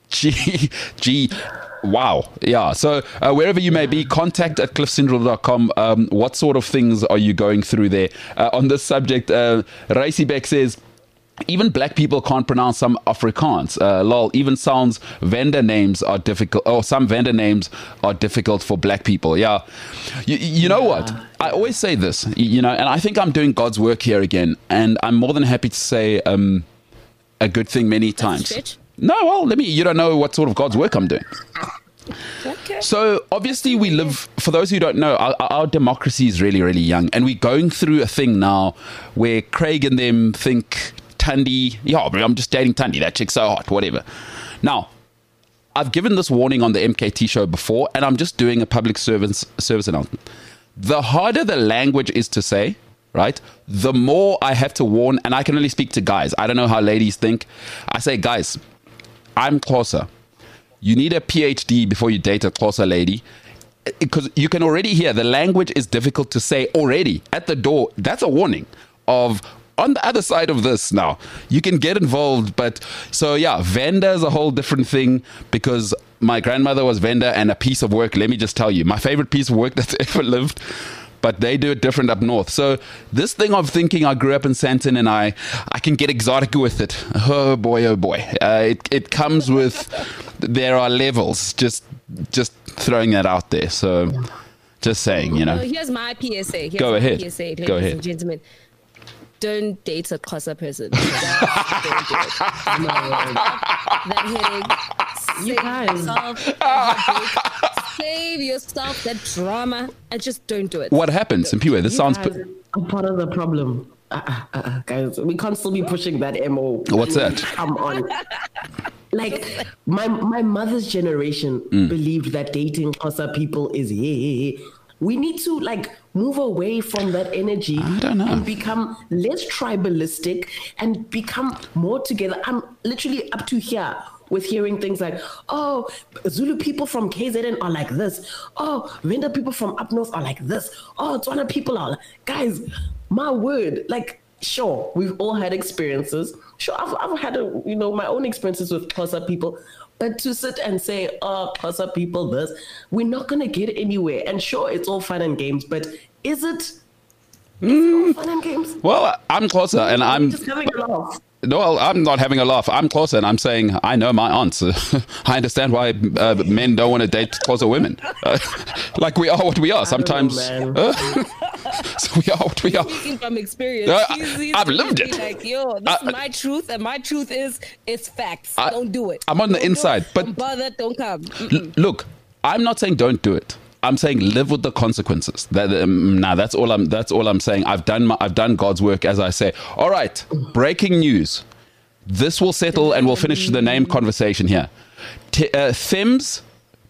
gee, wow. Yeah, so wherever you may be, contact at cliffcentral.com. What sort of things are you going through there? On this subject, Raisi Beck says, even black people can't pronounce some Afrikaans. Lol, even sounds vendor names are difficult. Oh, some vendor names are difficult for black people. Yeah. You know what? I always say this, you know, and I think I'm doing God's work here again. And I'm more than happy to say a good thing many times. No, well, you don't know what sort of God's work I'm doing. Okay. So obviously we live, for those who don't know, our democracy is really, really young. And we're going through a thing now where Craig and them think, Thandi, I'm just dating Thandi, that chick's so hot, whatever. Now, I've given this warning on the MKT show before, and I'm just doing a public service announcement. The harder the language is to say, right, the more I have to warn, and I can only speak to guys. I don't know how ladies think. I say, guys, I'm Xhosa. You need a PhD before you date a Xhosa lady, because you can already hear the language is difficult to say already at the door. That's a warning of, on the other side of this now, you can get involved. But so yeah, Venda is a whole different thing, because my grandmother was Venda, and a piece of work, let me just tell you, my favorite piece of work that's ever lived, but they do it different up north. So this thing of thinking I grew up in Sandton and I can get exotic with it. Oh boy. It comes with, there are levels, just throwing that out there. So just saying, you know. Here's my PSA. Go ahead. Ladies and gentlemen. Don't date a Xhosa person. Don't do it. Save yourself that drama and just don't do it. What happens? And Piwe, this sounds... I'm part of the problem. Guys, we can't still be pushing that MO. What's that? Come on. Like, my mother's generation believed that dating Xhosa people is we need to like move away from that energy and become less tribalistic and become more together. I'm literally up to here with hearing things like, oh, Zulu people from KZN are like this. Oh, Venda people from up north are like this. Oh, Tswana people are like, guys, my word, like, sure, we've all had experiences. Sure, I've had my own experiences with Xhosa people. But to sit and say, oh, Xhosa people this, we're not going to get anywhere. And sure, it's all fun and games, but is it all fun and games? Well, I'm Xhosa, and I'm just having a laugh. No, I'm not having a laugh. I'm Xhosa, and I'm saying I know my answer. I understand why men don't want to date Xhosa women. Like, we are what we are. Sometimes so we are what we are. Speaking from experience, I've lived it. Like, this is my truth, and my truth is it's facts. Don't do it. I'm on the inside, but don't bother. Don't come. Look, I'm not saying don't do it. I'm saying live with the consequences. That's all I'm saying. I've done God's work, as I say. All right, breaking news. This will settle, and we'll finish the name conversation here. Tembisa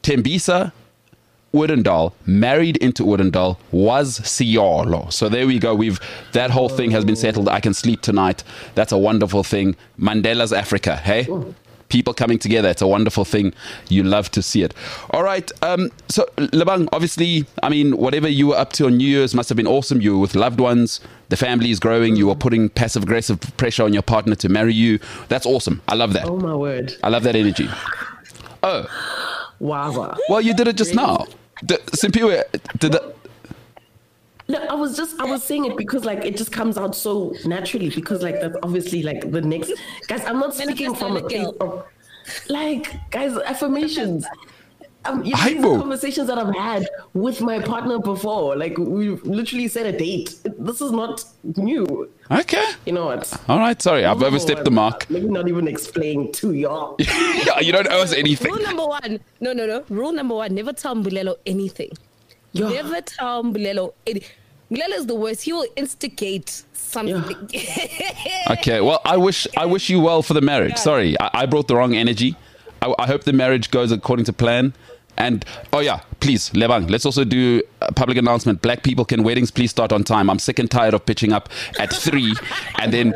Odendaal, married into Odendaal, was Siyolo. So there we go. That whole thing has been settled. I can sleep tonight. That's a wonderful thing. Mandela's Africa, hey? people coming together. It's a wonderful thing. You love to see it. All right. So, Lebang, obviously, I mean, whatever you were up to on New Year's must have been awesome. You were with loved ones. The family is growing. You were putting passive-aggressive pressure on your partner to marry you. That's awesome. I love that. Oh, my word. I love that energy. Oh. Wow. Well, you did it just now. Simpiwe, did that... No, I was saying it because like it just comes out so naturally because like that's obviously like the next guys. I'm not speaking from a place of like guys affirmations. These are conversations that I've had with my partner before. Like we literally set a date. This is not new. Okay. You know what? All right. Sorry, I've overstepped the mark. Maybe not even explain to y'all. Yeah, you don't owe us anything. Rule number one. No. Rule number one: never tell Mbulelo anything. Never tell Mbulelo anything. Mbulelo is the worst. He will instigate something. Yeah. Okay. Well, I wish you well for the marriage. Yeah. Sorry, I brought the wrong energy. I hope the marriage goes according to plan. And, oh yeah, please, Lebang, let's also do a public announcement. Black people, can weddings please start on time? I'm sick and tired of pitching up at 3 and then,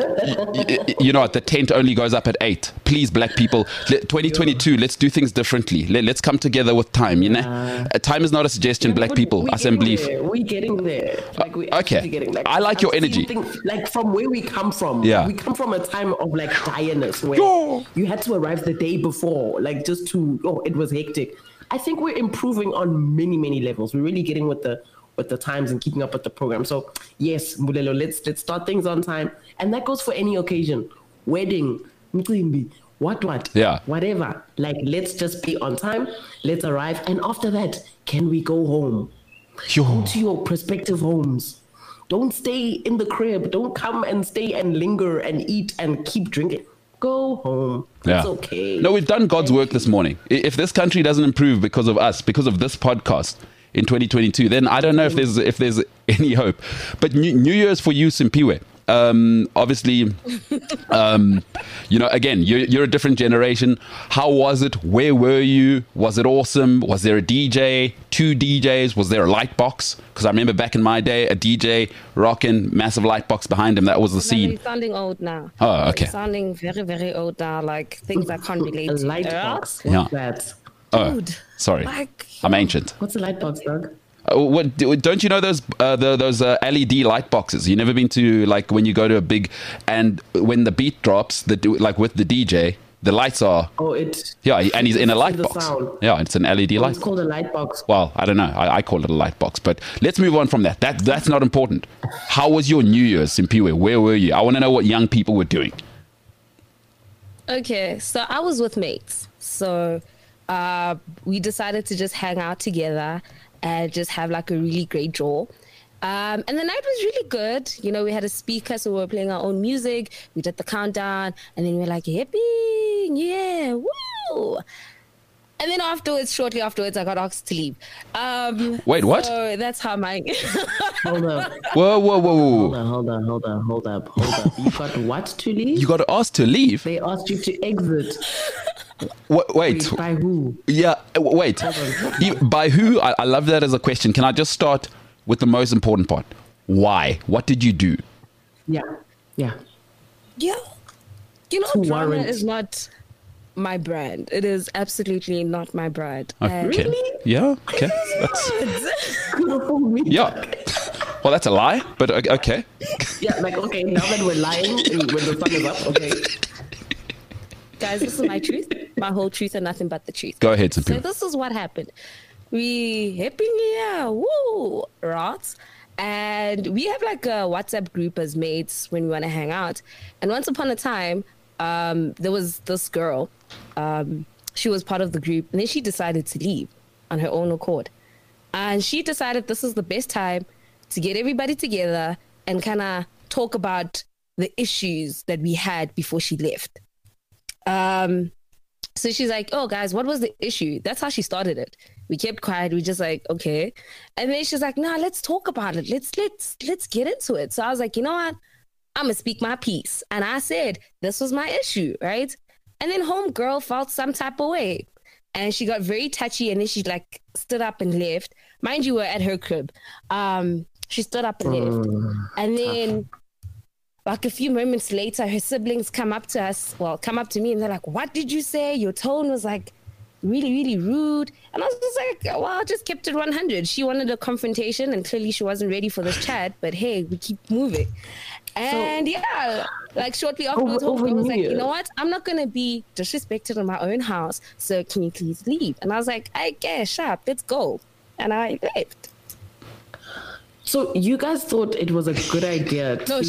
you know what, the tent only goes up at 8. Please, black people, 2022, let's do things differently. Let's come together with time, you know? Time is not a suggestion, black people. Assembly. We're getting there. Like, we're okay. getting, like, I like your energy. Like, from where we come from. Yeah. We come from a time of, like, direness where you had to arrive the day before, like, just to, it was hectic. I think we're improving on many, many levels. We're really getting with the times and keeping up with the program. So yes, Mbulelo, let's start things on time. And that goes for any occasion. Wedding, mcimbi, what? Yeah. Whatever. Like, let's just be on time. Let's arrive. And after that, can we go home? Go to your prospective homes. Don't stay in the crib. Don't come and stay and linger and eat and keep drinking. Go home. It's okay. No, we've done God's work this morning. If this country doesn't improve because of us, because of this podcast in 2022, then I don't know if there's any hope. But New Year's for you, Simpiwe. Obviously, you know, again, you're a different generation. How was it? Where were you? Was it awesome? Was there a DJ? 2 DJs? Was there a light box? Because I remember back in my day, a DJ rocking, massive light box behind him. That was the scene. He's sounding old now. Oh, okay. He's sounding very, very old now. Like things I can't relate to. A light box? What's that? Dude, sorry. I'm ancient. What's a light box, Doug? What, don't you know those LED light boxes? You never been to, like, when you go to a big, and when the beat drops, like with the DJ, the lights are. Oh, it. Yeah, and he's in a light box. Sound. Yeah, it's an LED light. It's called a light box. Well, I don't know. I call it a light box. But let's move on from that. That's not important. How was your New Year's, Simpiwe? Where were you? I want to know what young people were doing. Okay, so I was with mates. So we decided to just hang out together and just have like a really great draw. And the night was really good. You know, we had a speaker, so we were playing our own music. We did the countdown, and then we were like, yippee, yeah, woo. And then shortly afterwards, I got asked to leave. Wait, what? So that's how my... Hold up. Whoa. Hold up. You got what to leave? You got asked to leave? They asked you to exit. Wait. By who? Yeah, wait. By who? I love that as a question. Can I just start with the most important part? Why? What did you do? Yeah. You know, drama is not my brand. It is absolutely not my brand. Okay. Really? Yeah. Okay. Yeah. Well, that's a lie, but okay. Yeah, like, okay, now that we're lying when the sun is up, okay. Guys, this is my truth, my whole truth, and nothing but the truth. Go ahead, Simpiwe. So this is what happened. We happy new year, woo, right? And we have like a WhatsApp group as mates when we want to hang out. And once upon a time, there was this girl. She was part of the group, and then she decided to leave on her own accord. And she decided this is the best time to get everybody together and kind of talk about the issues that we had before she left. So she's like, oh, guys, what was the issue? That's how she started it. We kept quiet. We just like, okay. And then she's like, nah, let's talk about it. Let's get into it. So I was like, you know what? I'm going to speak my piece. And I said, this was my issue, right? And then homegirl felt some type of way. And she got very touchy, and then she like stood up and left. Mind you, we're at her crib. She stood up and left. And then like a few moments later, her siblings come up to me and they're like, what did you say? Your tone was like really, really rude. And I was just like, well, I just kept it 100. She wanted a confrontation and clearly she wasn't ready for this chat, but hey, we keep moving. And like shortly afterwards, I was like, you know what? I'm not going to be disrespected in my own house. So can you please leave? And I was like, I guess, sharp, let's go. And I left. So you guys thought it was a good idea to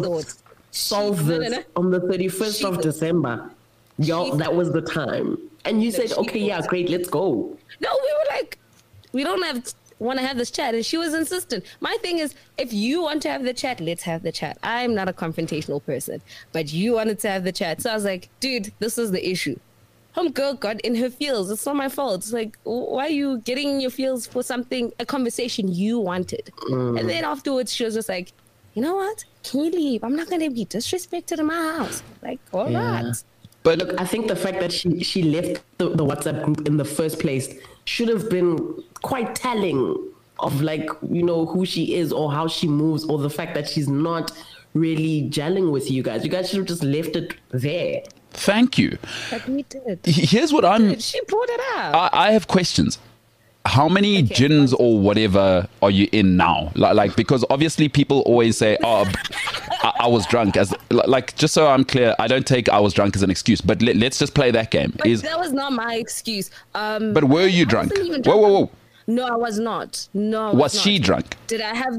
solve this on the 31st of December. Y'all, that was the time. And you said, okay, yeah, great, let's go. No, we were like, we don't want to have this chat. And she was insistent. My thing is, if you want to have the chat, let's have the chat. I'm not a confrontational person, but you wanted to have the chat. So I was like, dude, this is the issue. Homegirl got in her feels. It's not my fault. It's like, why are you getting in your feels for something, a conversation you wanted? And then afterwards, she was just like, you know what? Can you leave? I'm not going to be disrespected in my house. Like, all right. But look, I think the fact that she left the WhatsApp group in the first place should have been quite telling of like, you know, who she is or how she moves, or the fact that she's not really gelling with you guys. You guys should have just left it there. Thank you. But we did. Here's what She brought it up. I have questions. How many gins or whatever are you in now? Like, because obviously people always say, oh, I was drunk. As like, just so I'm clear, I don't take I was drunk as an excuse, but let's just play that game. But that was not my excuse. But were you drunk? Whoa. No, I was not. No. Was she drunk? Did I have...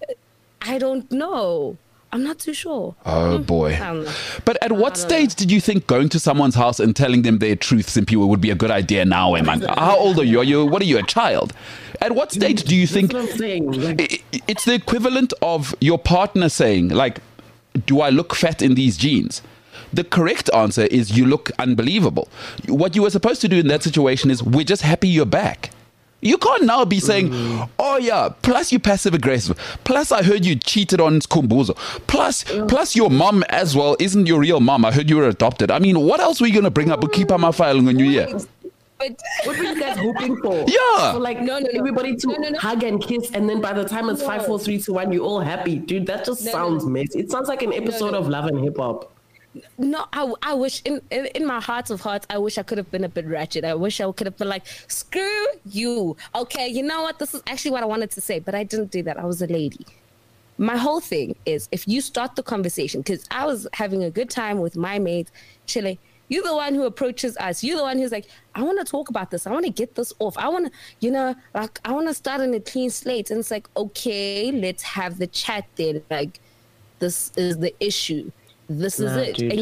I don't know. I'm not too sure. Oh, boy. But at what stage did you think going to someone's house and telling them their truths and people would be a good idea now, man? How old are you? What are you, a child? At what stage do you think... It's the equivalent of your partner saying, like, do I look fat in these jeans? The correct answer is you look unbelievable. What you were supposed to do in that situation is, we're just happy you're back. You can't now be saying, oh yeah, plus you passive aggressive, plus I heard you cheated on Skhumbuzo, plus your mom as well isn't your real mom. I heard you were adopted. I mean, what else were you going to bring up? Keep on my file on New Year. But what were you guys hoping for? Yeah. So like, no. Everybody to hug and kiss, and then by the time it's 5, 4, 3, 2, 1, you're all happy. Dude, that just sounds messy. It sounds like an episode of Love and Hip Hop. No, I wish in my heart of hearts, I wish I could have been a bit ratchet. I wish I could have been like, screw you. Okay, you know what? This is actually what I wanted to say, but I didn't do that. I was a lady. My whole thing is, if you start the conversation, because I was having a good time with my mates, chilling. You're the one who approaches us. You're the one who's like, I want to talk about this. I want to get this off. I want to, I want to start on a clean slate. And it's like, okay, let's have the chat then. Like, this is the issue. This is it. Dude. And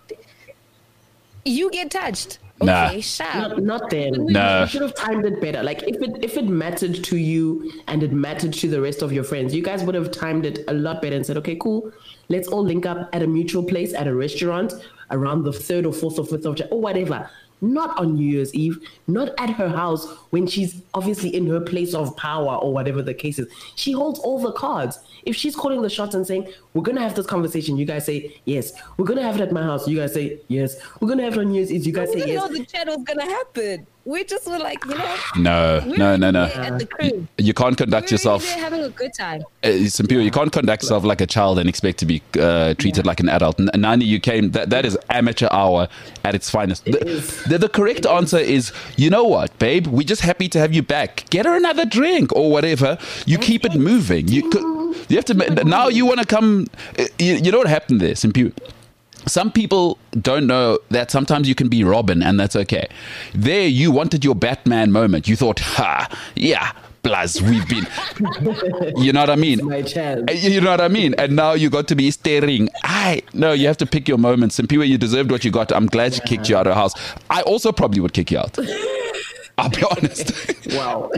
you get touched. Okay, not then. No. You should have timed it better. Like if it mattered to you and it mattered to the rest of your friends, you guys would have timed it a lot better and said, okay, cool. Let's all link up at a mutual place at a restaurant around the 3rd or 4th or 5th of January or whatever. Not on New Year's Eve, not at her house when she's obviously in her place of power or whatever the case is. She holds all the cards. If she's calling the shots and saying, we're going to have this conversation, you guys say, yes. We're going to have it at my house. You guys say, yes. We're going to have it on New Year's Eve. You guys say, yes. We didn't know the chat was going to happen. We just were like, No. At the crib. You can't conduct yourself. We're having a good time. Simpiwe, you can't conduct yourself like a child and expect to be treated like an adult. Nani, you came. That is amateur hour at its finest. The correct answer is, you know what, babe? We're just happy to have you back. Get her another drink or whatever. You keep it moving. You have to. Now you want to come. You know what happened there, Simpiwe? Some people don't know that sometimes you can be Robin, and that's okay. There, you wanted your Batman moment. You thought, plus we've been... You know what I mean? My chance. You know what I mean? And now you got to be staring. No, you have to pick your moments. And Simpiwe, you deserved what you got. I'm glad she kicked you out of her house. I also probably would kick you out. I'll be honest. Wow.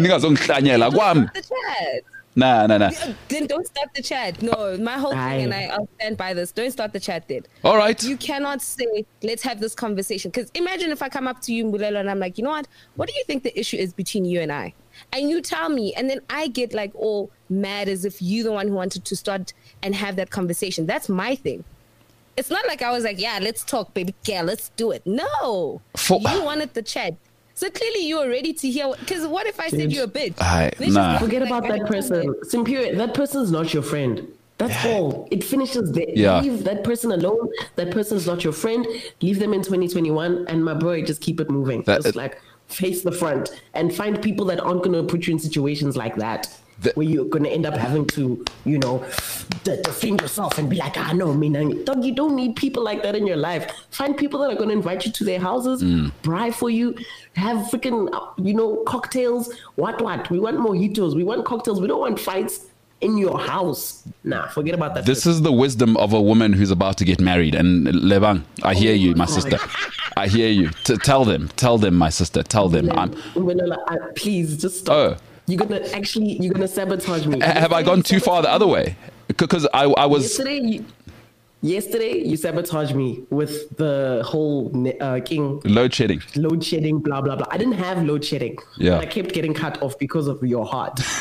Nah. Then don't start the chat. No, my whole thing, and I'll stand by this. Don't start the chat then. All right. You cannot say, let's have this conversation. Because imagine if I come up to you, Mbulelo, and I'm like, you know what do you think the issue is between you and I? And you tell me, and then I get like all mad as if you're the one who wanted to start and have that conversation. That's my thing. It's not like I was like, yeah, let's talk, baby girl, let's do it. No. You wanted the chat. So clearly you were ready to hear, because what if I said you're a bitch? Forget about that person. Simpiwe, that person's not your friend. That's all. It finishes there. Yeah. Leave that person alone. That person is not your friend. Leave them in 2021. And my boy, just keep it moving. Just like face the front and find people that aren't going to put you in situations like that. Where you're going to end up having to, defend yourself and be like, no, dog, you don't need people like that in your life. Find people that are going to invite you to their houses, bribe for you, have freaking, cocktails. What? We want mojitos. We want cocktails. We don't want fights in your house. Nah, forget about that. This is the wisdom of a woman who's about to get married. And Lebang, I hear you, my sister. I hear you. Tell them, my sister. Tell them. Please, just stop. Oh. You're gonna sabotage me. Have I gone too far the other way? Because I was yesterday you sabotaged me with the whole king load shedding, blah blah blah. I didn't have load shedding. Yeah, I kept getting cut off because of your heart. So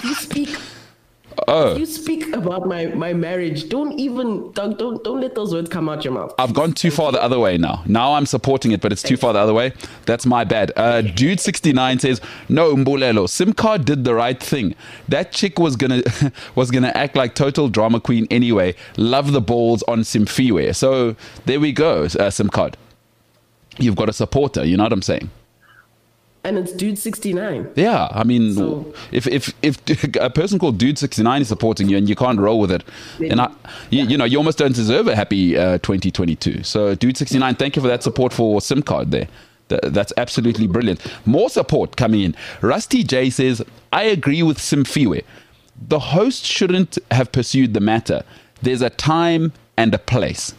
if you speak about my marriage, don't let those words come out your mouth. I've gone too far the other way now. Now I'm supporting it, but it's too far the other way. That's my bad. Dude 69 says, no, Mbulelo, SIM card did the right thing. That chick was gonna act like total drama queen anyway. Love the balls on Simfiwe. So there we go, SIM card. You've got a supporter, you know what I'm saying? And it's Dude 69. Yeah, I mean, so, if a person called Dude 69 is supporting you and you can't roll with it, then you almost don't deserve a happy 2022. So Dude 69, thank you for that support for SIM card there. That's absolutely brilliant. More support coming in. Rusty J says, I agree with Simfiwe. The host shouldn't have pursued the matter. There's a time and a place.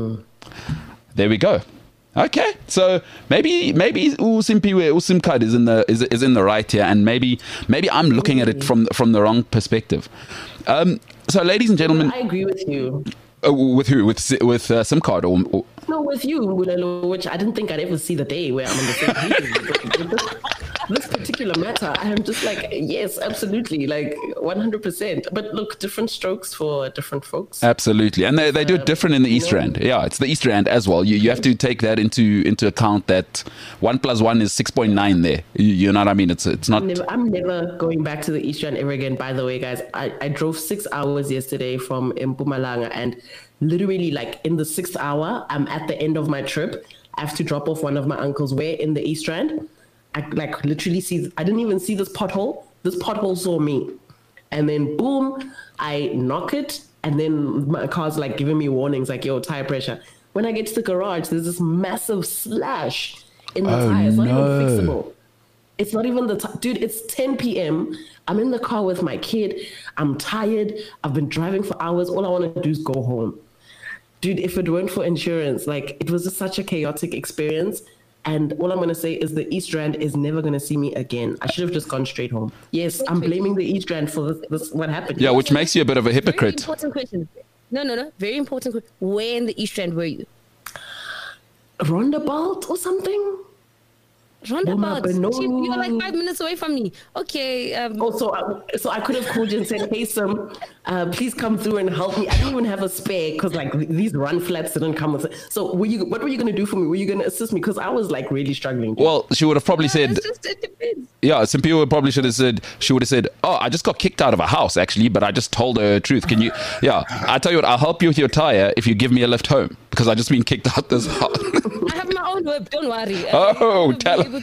There we go. Okay, so maybe Usim card is in the right here, and maybe I'm looking at it from the wrong perspective. So, ladies and gentlemen, I agree with you. With who? With SIM card or? No, with you, which I didn't think I'd ever see the day where I'm on the same page. This particular matter, I'm just like, yes, absolutely, like 100%. But look, different strokes for different folks. Absolutely, and they do it different in the East Rand. Yeah, it's the East Rand as well. You have to take that into account that 1 + 1 is 6.9 there. You know what I mean? It's not. I'm never going back to the East Rand ever again. By the way, guys, I drove 6 hours yesterday from Mpumalanga, and literally, like in the 6th hour, I'm at the end of my trip. I have to drop off one of my uncles. Where in the East Rand? I literally I didn't even see this pothole. This pothole saw me. And then boom, I knock it. And then my car's like giving me warnings like, yo, tire pressure. When I get to the garage, there's this massive slash in the tire. It's not even fixable. It's not even dude, it's 10 p.m. I'm in the car with my kid. I'm tired. I've been driving for hours. All I want to do is go home. Dude, if it weren't for insurance, like it was just such a chaotic experience. And all I'm going to say is the East Rand is never going to see me again. I should have just gone straight home. Yes, I'm blaming the East Rand for this what happened. Yeah, which makes you a bit of a hypocrite. Very important question. No. Very important question. Where in the East Rand were you? Roundabout or something? Roundabout. You're like 5 minutes away from me. Okay. So I could have called you and said, hey, Sam, please come through and help me. I didn't even have a spare because like these run flats didn't come with it. So what were you going to do for me? Were you going to assist me? Because I was like really struggling. Well, she would have probably said, yeah, some people probably would have said, oh, I just got kicked out of a house actually, but I just told her the truth. Can you, I tell you what, I'll help you with your tire if you give me a lift home because I just been kicked out this house. I have my own whip, don't worry. Tell him.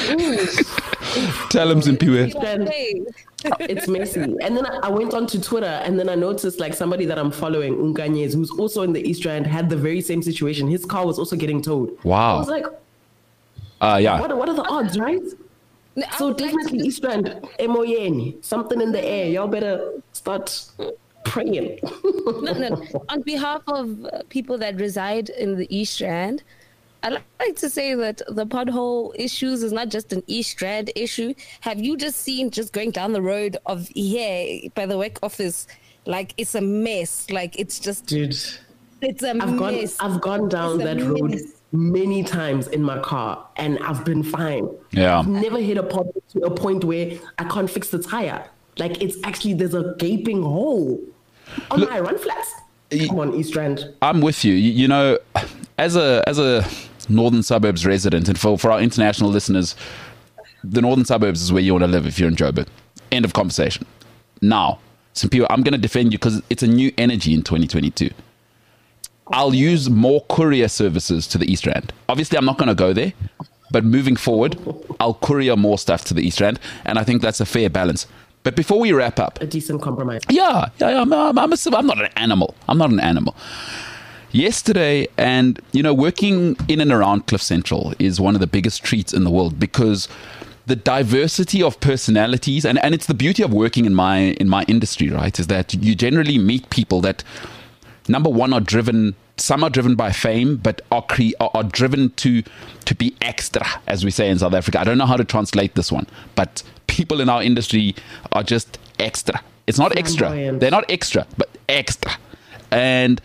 Tell him, Simpiwe. It's messy. And then I went onto Twitter and then I noticed like somebody that I'm following, Unkanyes, who's also in the East Rand, had the very same situation. His car was also getting towed. Wow. I was like, yeah. What are the odds, right? So definitely East Rand, Emoyeni, something in the air. Y'all better start praying. No. On behalf of people that reside in the East Rand, I like to say that the pothole issues is not just an East Rand issue. Have you just seen just going down the road of here by the work office? Like it's a mess. Like it's just, dude, it's a mess. I've gone down that road many times in my car and I've been fine. Yeah. I've never hit a pothole to a point where I can't fix the tire. Like it's actually, there's a gaping hole on my run flats. Come on, East Rand. I'm with you. You know, as a northern suburbs resident, and for our international listeners, the northern suburbs is where you want to live if you're in Joburg. End of conversation. Now, Simpiwe, I'm going to defend you because it's a new energy in 2022. I'll use more courier services to the East Rand. Obviously, I'm not going to go there, but moving forward, I'll courier more stuff to the East Rand, and I think that's a fair balance. But before we wrap up, a decent compromise. Yeah. I'm not an animal. I'm not an animal. Yesterday, and working in and around Cliff Central is one of the biggest treats in the world because the diversity of personalities, and it's the beauty of working in my industry, right? Is that you generally meet people that, number one, are driven. Some are driven by fame, but are driven to be extra, as we say in South Africa. I don't know how to translate this one, but people in our industry are just extra. It's not extra. They're not extra, but extra. And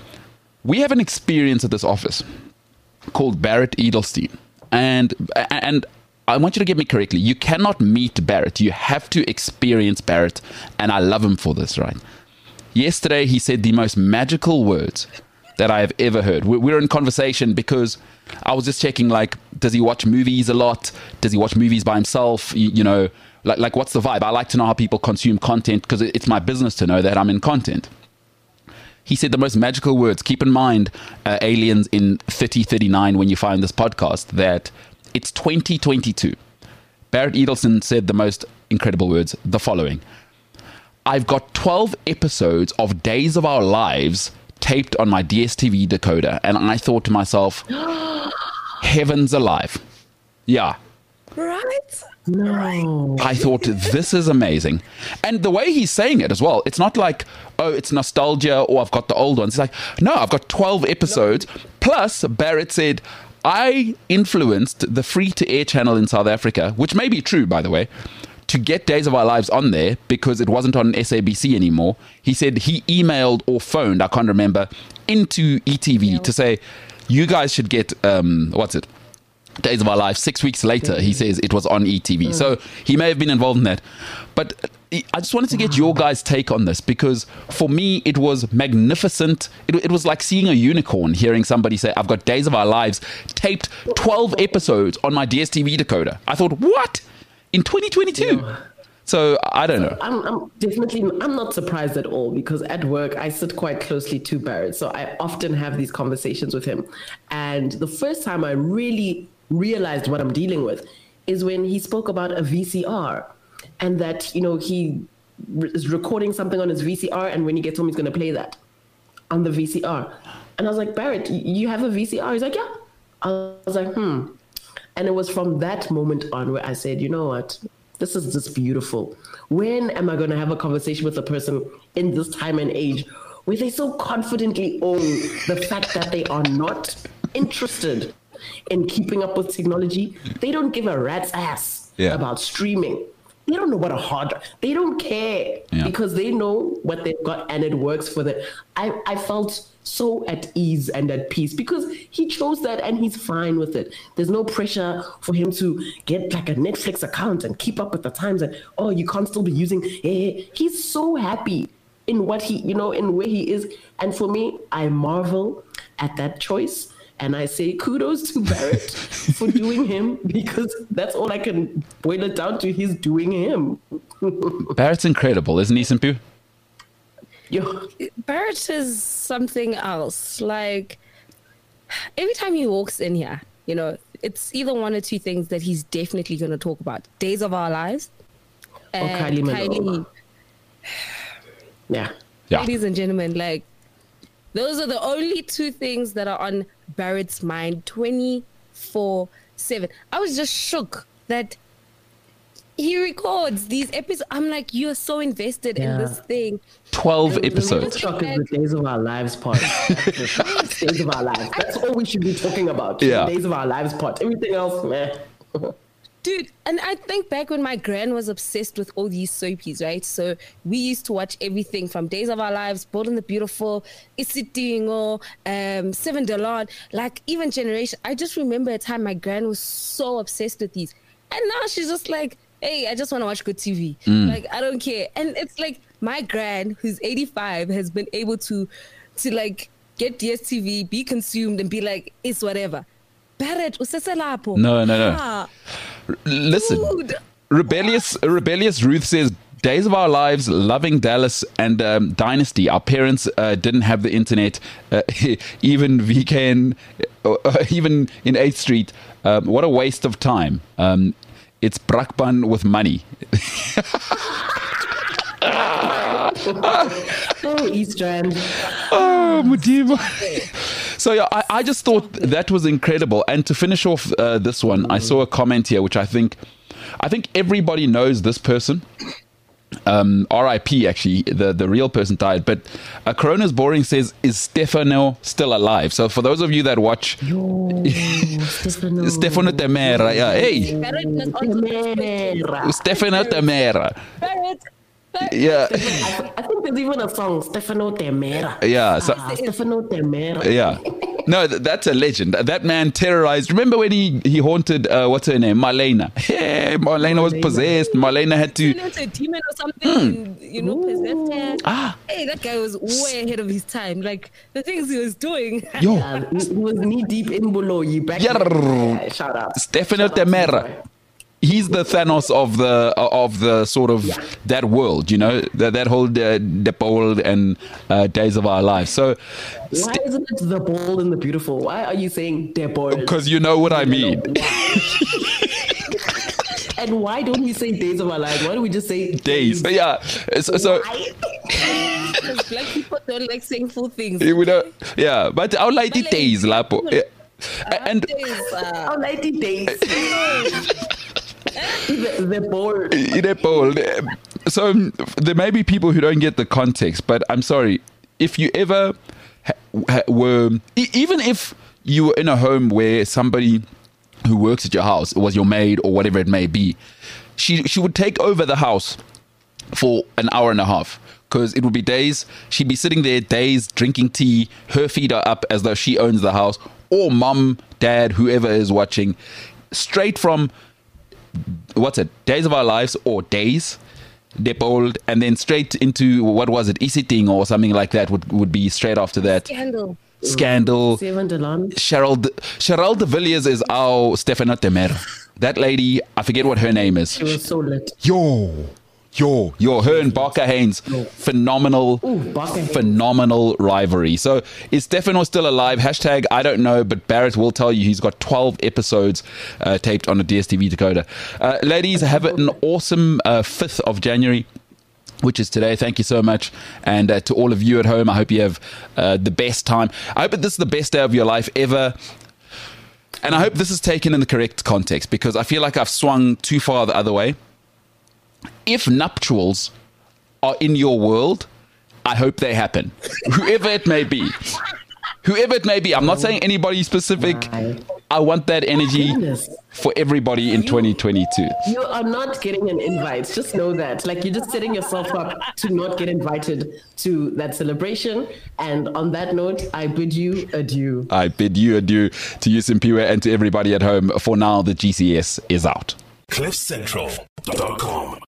we have an experience at this office called Barrett Edelstein. And I want you to get me correctly. You cannot meet Barrett. You have to experience Barrett. And I love him for this, right? Yesterday, he said the most magical words that I have ever heard. We're in conversation because I was just checking, like, does he watch movies a lot? Does he watch movies by himself? Like what's the vibe? I like to know how people consume content because it's my business to know that I'm in content. He said the most magical words. Keep in mind, aliens in 3039, when you find this podcast, that it's 2022. Barrett Edelstein said the most incredible words, the following: I've got 12 episodes of Days of Our Lives taped on my DSTV decoder. And I thought to myself, heavens alive. Yeah. Right? No. I thought, this is amazing. And the way he's saying it as well, it's not like, oh, it's nostalgia or I've got the old ones. It's like, no, I've got 12 episodes. No. Plus, Barrett said, I influenced the free-to-air channel in South Africa, which may be true, by the way, to get Days of Our Lives on there because it wasn't on SABC anymore. He said he emailed or phoned, I can't remember, into ETV to say, you guys should get, Days of Our Lives. 6 weeks later, he says it was on ETV. So he may have been involved in that. But I just wanted to get your guys' take on this because for me, it was magnificent. It was like seeing a unicorn, hearing somebody say, I've got Days of Our Lives taped 12 episodes on my DSTV decoder. I thought, what? In 2022? So I don't know. I'm not surprised at all because at work I sit quite closely to Barrett. So I often have these conversations with him. And the first time I really realized what I'm dealing with is when he spoke about a VCR and that, he is recording something on his VCR. And when he gets home, he's going to play that on the VCR. And I was like, Barrett, you have a VCR? He's like, yeah. I was like, And it was from that moment on where I said, you know what? This is just beautiful. When am I going to have a conversation with a person in this time and age where they so confidently own the fact that they are not interested in keeping up with technology? They don't give a rat's ass about streaming. They don't know what a hard drive. They don't care because they know what they've got and it works for them. I felt so at ease and at peace because he chose that and he's fine with it. There's no pressure for him to get like a Netflix account and keep up with the times and, you can't still be using. He's so happy in what he, in where he is. And for me, I marvel at that choice. And I say kudos to Barrett for doing him because that's all I can boil it down to. He's doing him. Barrett's incredible, isn't he, Simpiwe? Barrett is something else. Like, every time he walks in here, it's either one or two things that he's definitely going to talk about. Days of Our Lives. Or Kylie Minogue. Yeah. Ladies and gentlemen, like, those are the only two things that are on Barrett's mind 24/7. I was just shook that he records these episodes. I'm like, you're so invested in this thing. 12 episodes. The shock is the Days of Our Lives part. Days of Our Lives. That's all we should be talking about. Yeah. The Days of Our Lives part. Everything else, meh. Dude, and I think back when my gran was obsessed with all these soapies, right? So we used to watch everything from Days of Our Lives, Bold and the Beautiful, Isitingo, Seven Delon, like even Generation. I just remember a time my gran was so obsessed with these. And now she's just like, hey, I just want to watch good TV. Like, I don't care. And it's like my gran, who's 85, has been able to like get DSTV, be consumed and be like, it's whatever. Barrett, No. Listen, Rebellious Ruth says Days of Our Lives, Loving Dallas, and Dynasty. Our parents didn't have the internet, even VKN, even in 8th Street. What a waste of time. It's Brakpan with money. Oh, East Rand. Oh, Mudiba. So yeah, I just thought that was incredible. And to finish off this one, I saw a comment here, which I think everybody knows this person. RIP, actually, the real person died. But Corona's Boring says, is Stefano still alive? So for those of you that watch, Stefano Temera, yeah, hey, Stefano Temera. Yeah, I think there's even a song, Stefano Temera. Yeah, so, Stefano Temera. Yeah, no, that's a legend. That man terrorized. Remember when he haunted what's her name, Marlena? Yeah, Marlena was possessed. Marlena had to a demon or something, possessed her. Hey, that guy was way ahead of his time. Like the things he was doing. Yo, he was knee deep in Boloyi back. Shout out, Stefano Temera. He's the Thanos of the sort of that world, that whole The Bold and Days of Our Lives. So why isn't it The Bold and the Beautiful? Why are you saying The Bold? Because you know what I mean. And why don't we say Days of Our Lives? Why don't we just say Days? Yeah. So because black people don't like saying full things. Yeah, but I like the days, Lapo. And I like the days. They're bold. So there may be people who don't get the context, but I'm sorry. If you ever were, even if you were in a home where somebody who works at your house was your maid or whatever it may be, she would take over the house for an hour and a half. Because it would be days, she'd be sitting there days drinking tea, her feet are up as though she owns the house, or mom, dad, whoever is watching, straight from Days of Our Lives or Days, De Bold, and then straight into what was it, Isiting or something like that would be straight after that. Scandal. Cheryl de Villiers is our Stefano Temera. That lady, I forget what her name is. She was so lit. Her and Barker Haynes, phenomenal rivalry. So is Stefano still alive? Hashtag I don't know, but Barrett will tell you he's got 12 episodes taped on a DSTV decoder. Ladies, have an awesome 5th of January, which is today. Thank you so much. And to all of you at home, I hope you have the best time. I hope that this is the best day of your life ever. And I hope this is taken in the correct context, because I feel like I've swung too far the other way. If nuptials are in your world, I hope they happen. Whoever it may be. I'm not saying anybody specific. I want that energy for everybody in 2022. You are not getting an invite. Just know that. Like, you're just setting yourself up to not get invited to that celebration. And on that note, I bid you adieu. I bid you adieu to you, Simpiwe, and to everybody at home. For now, the GCS is out. CliffCentral.com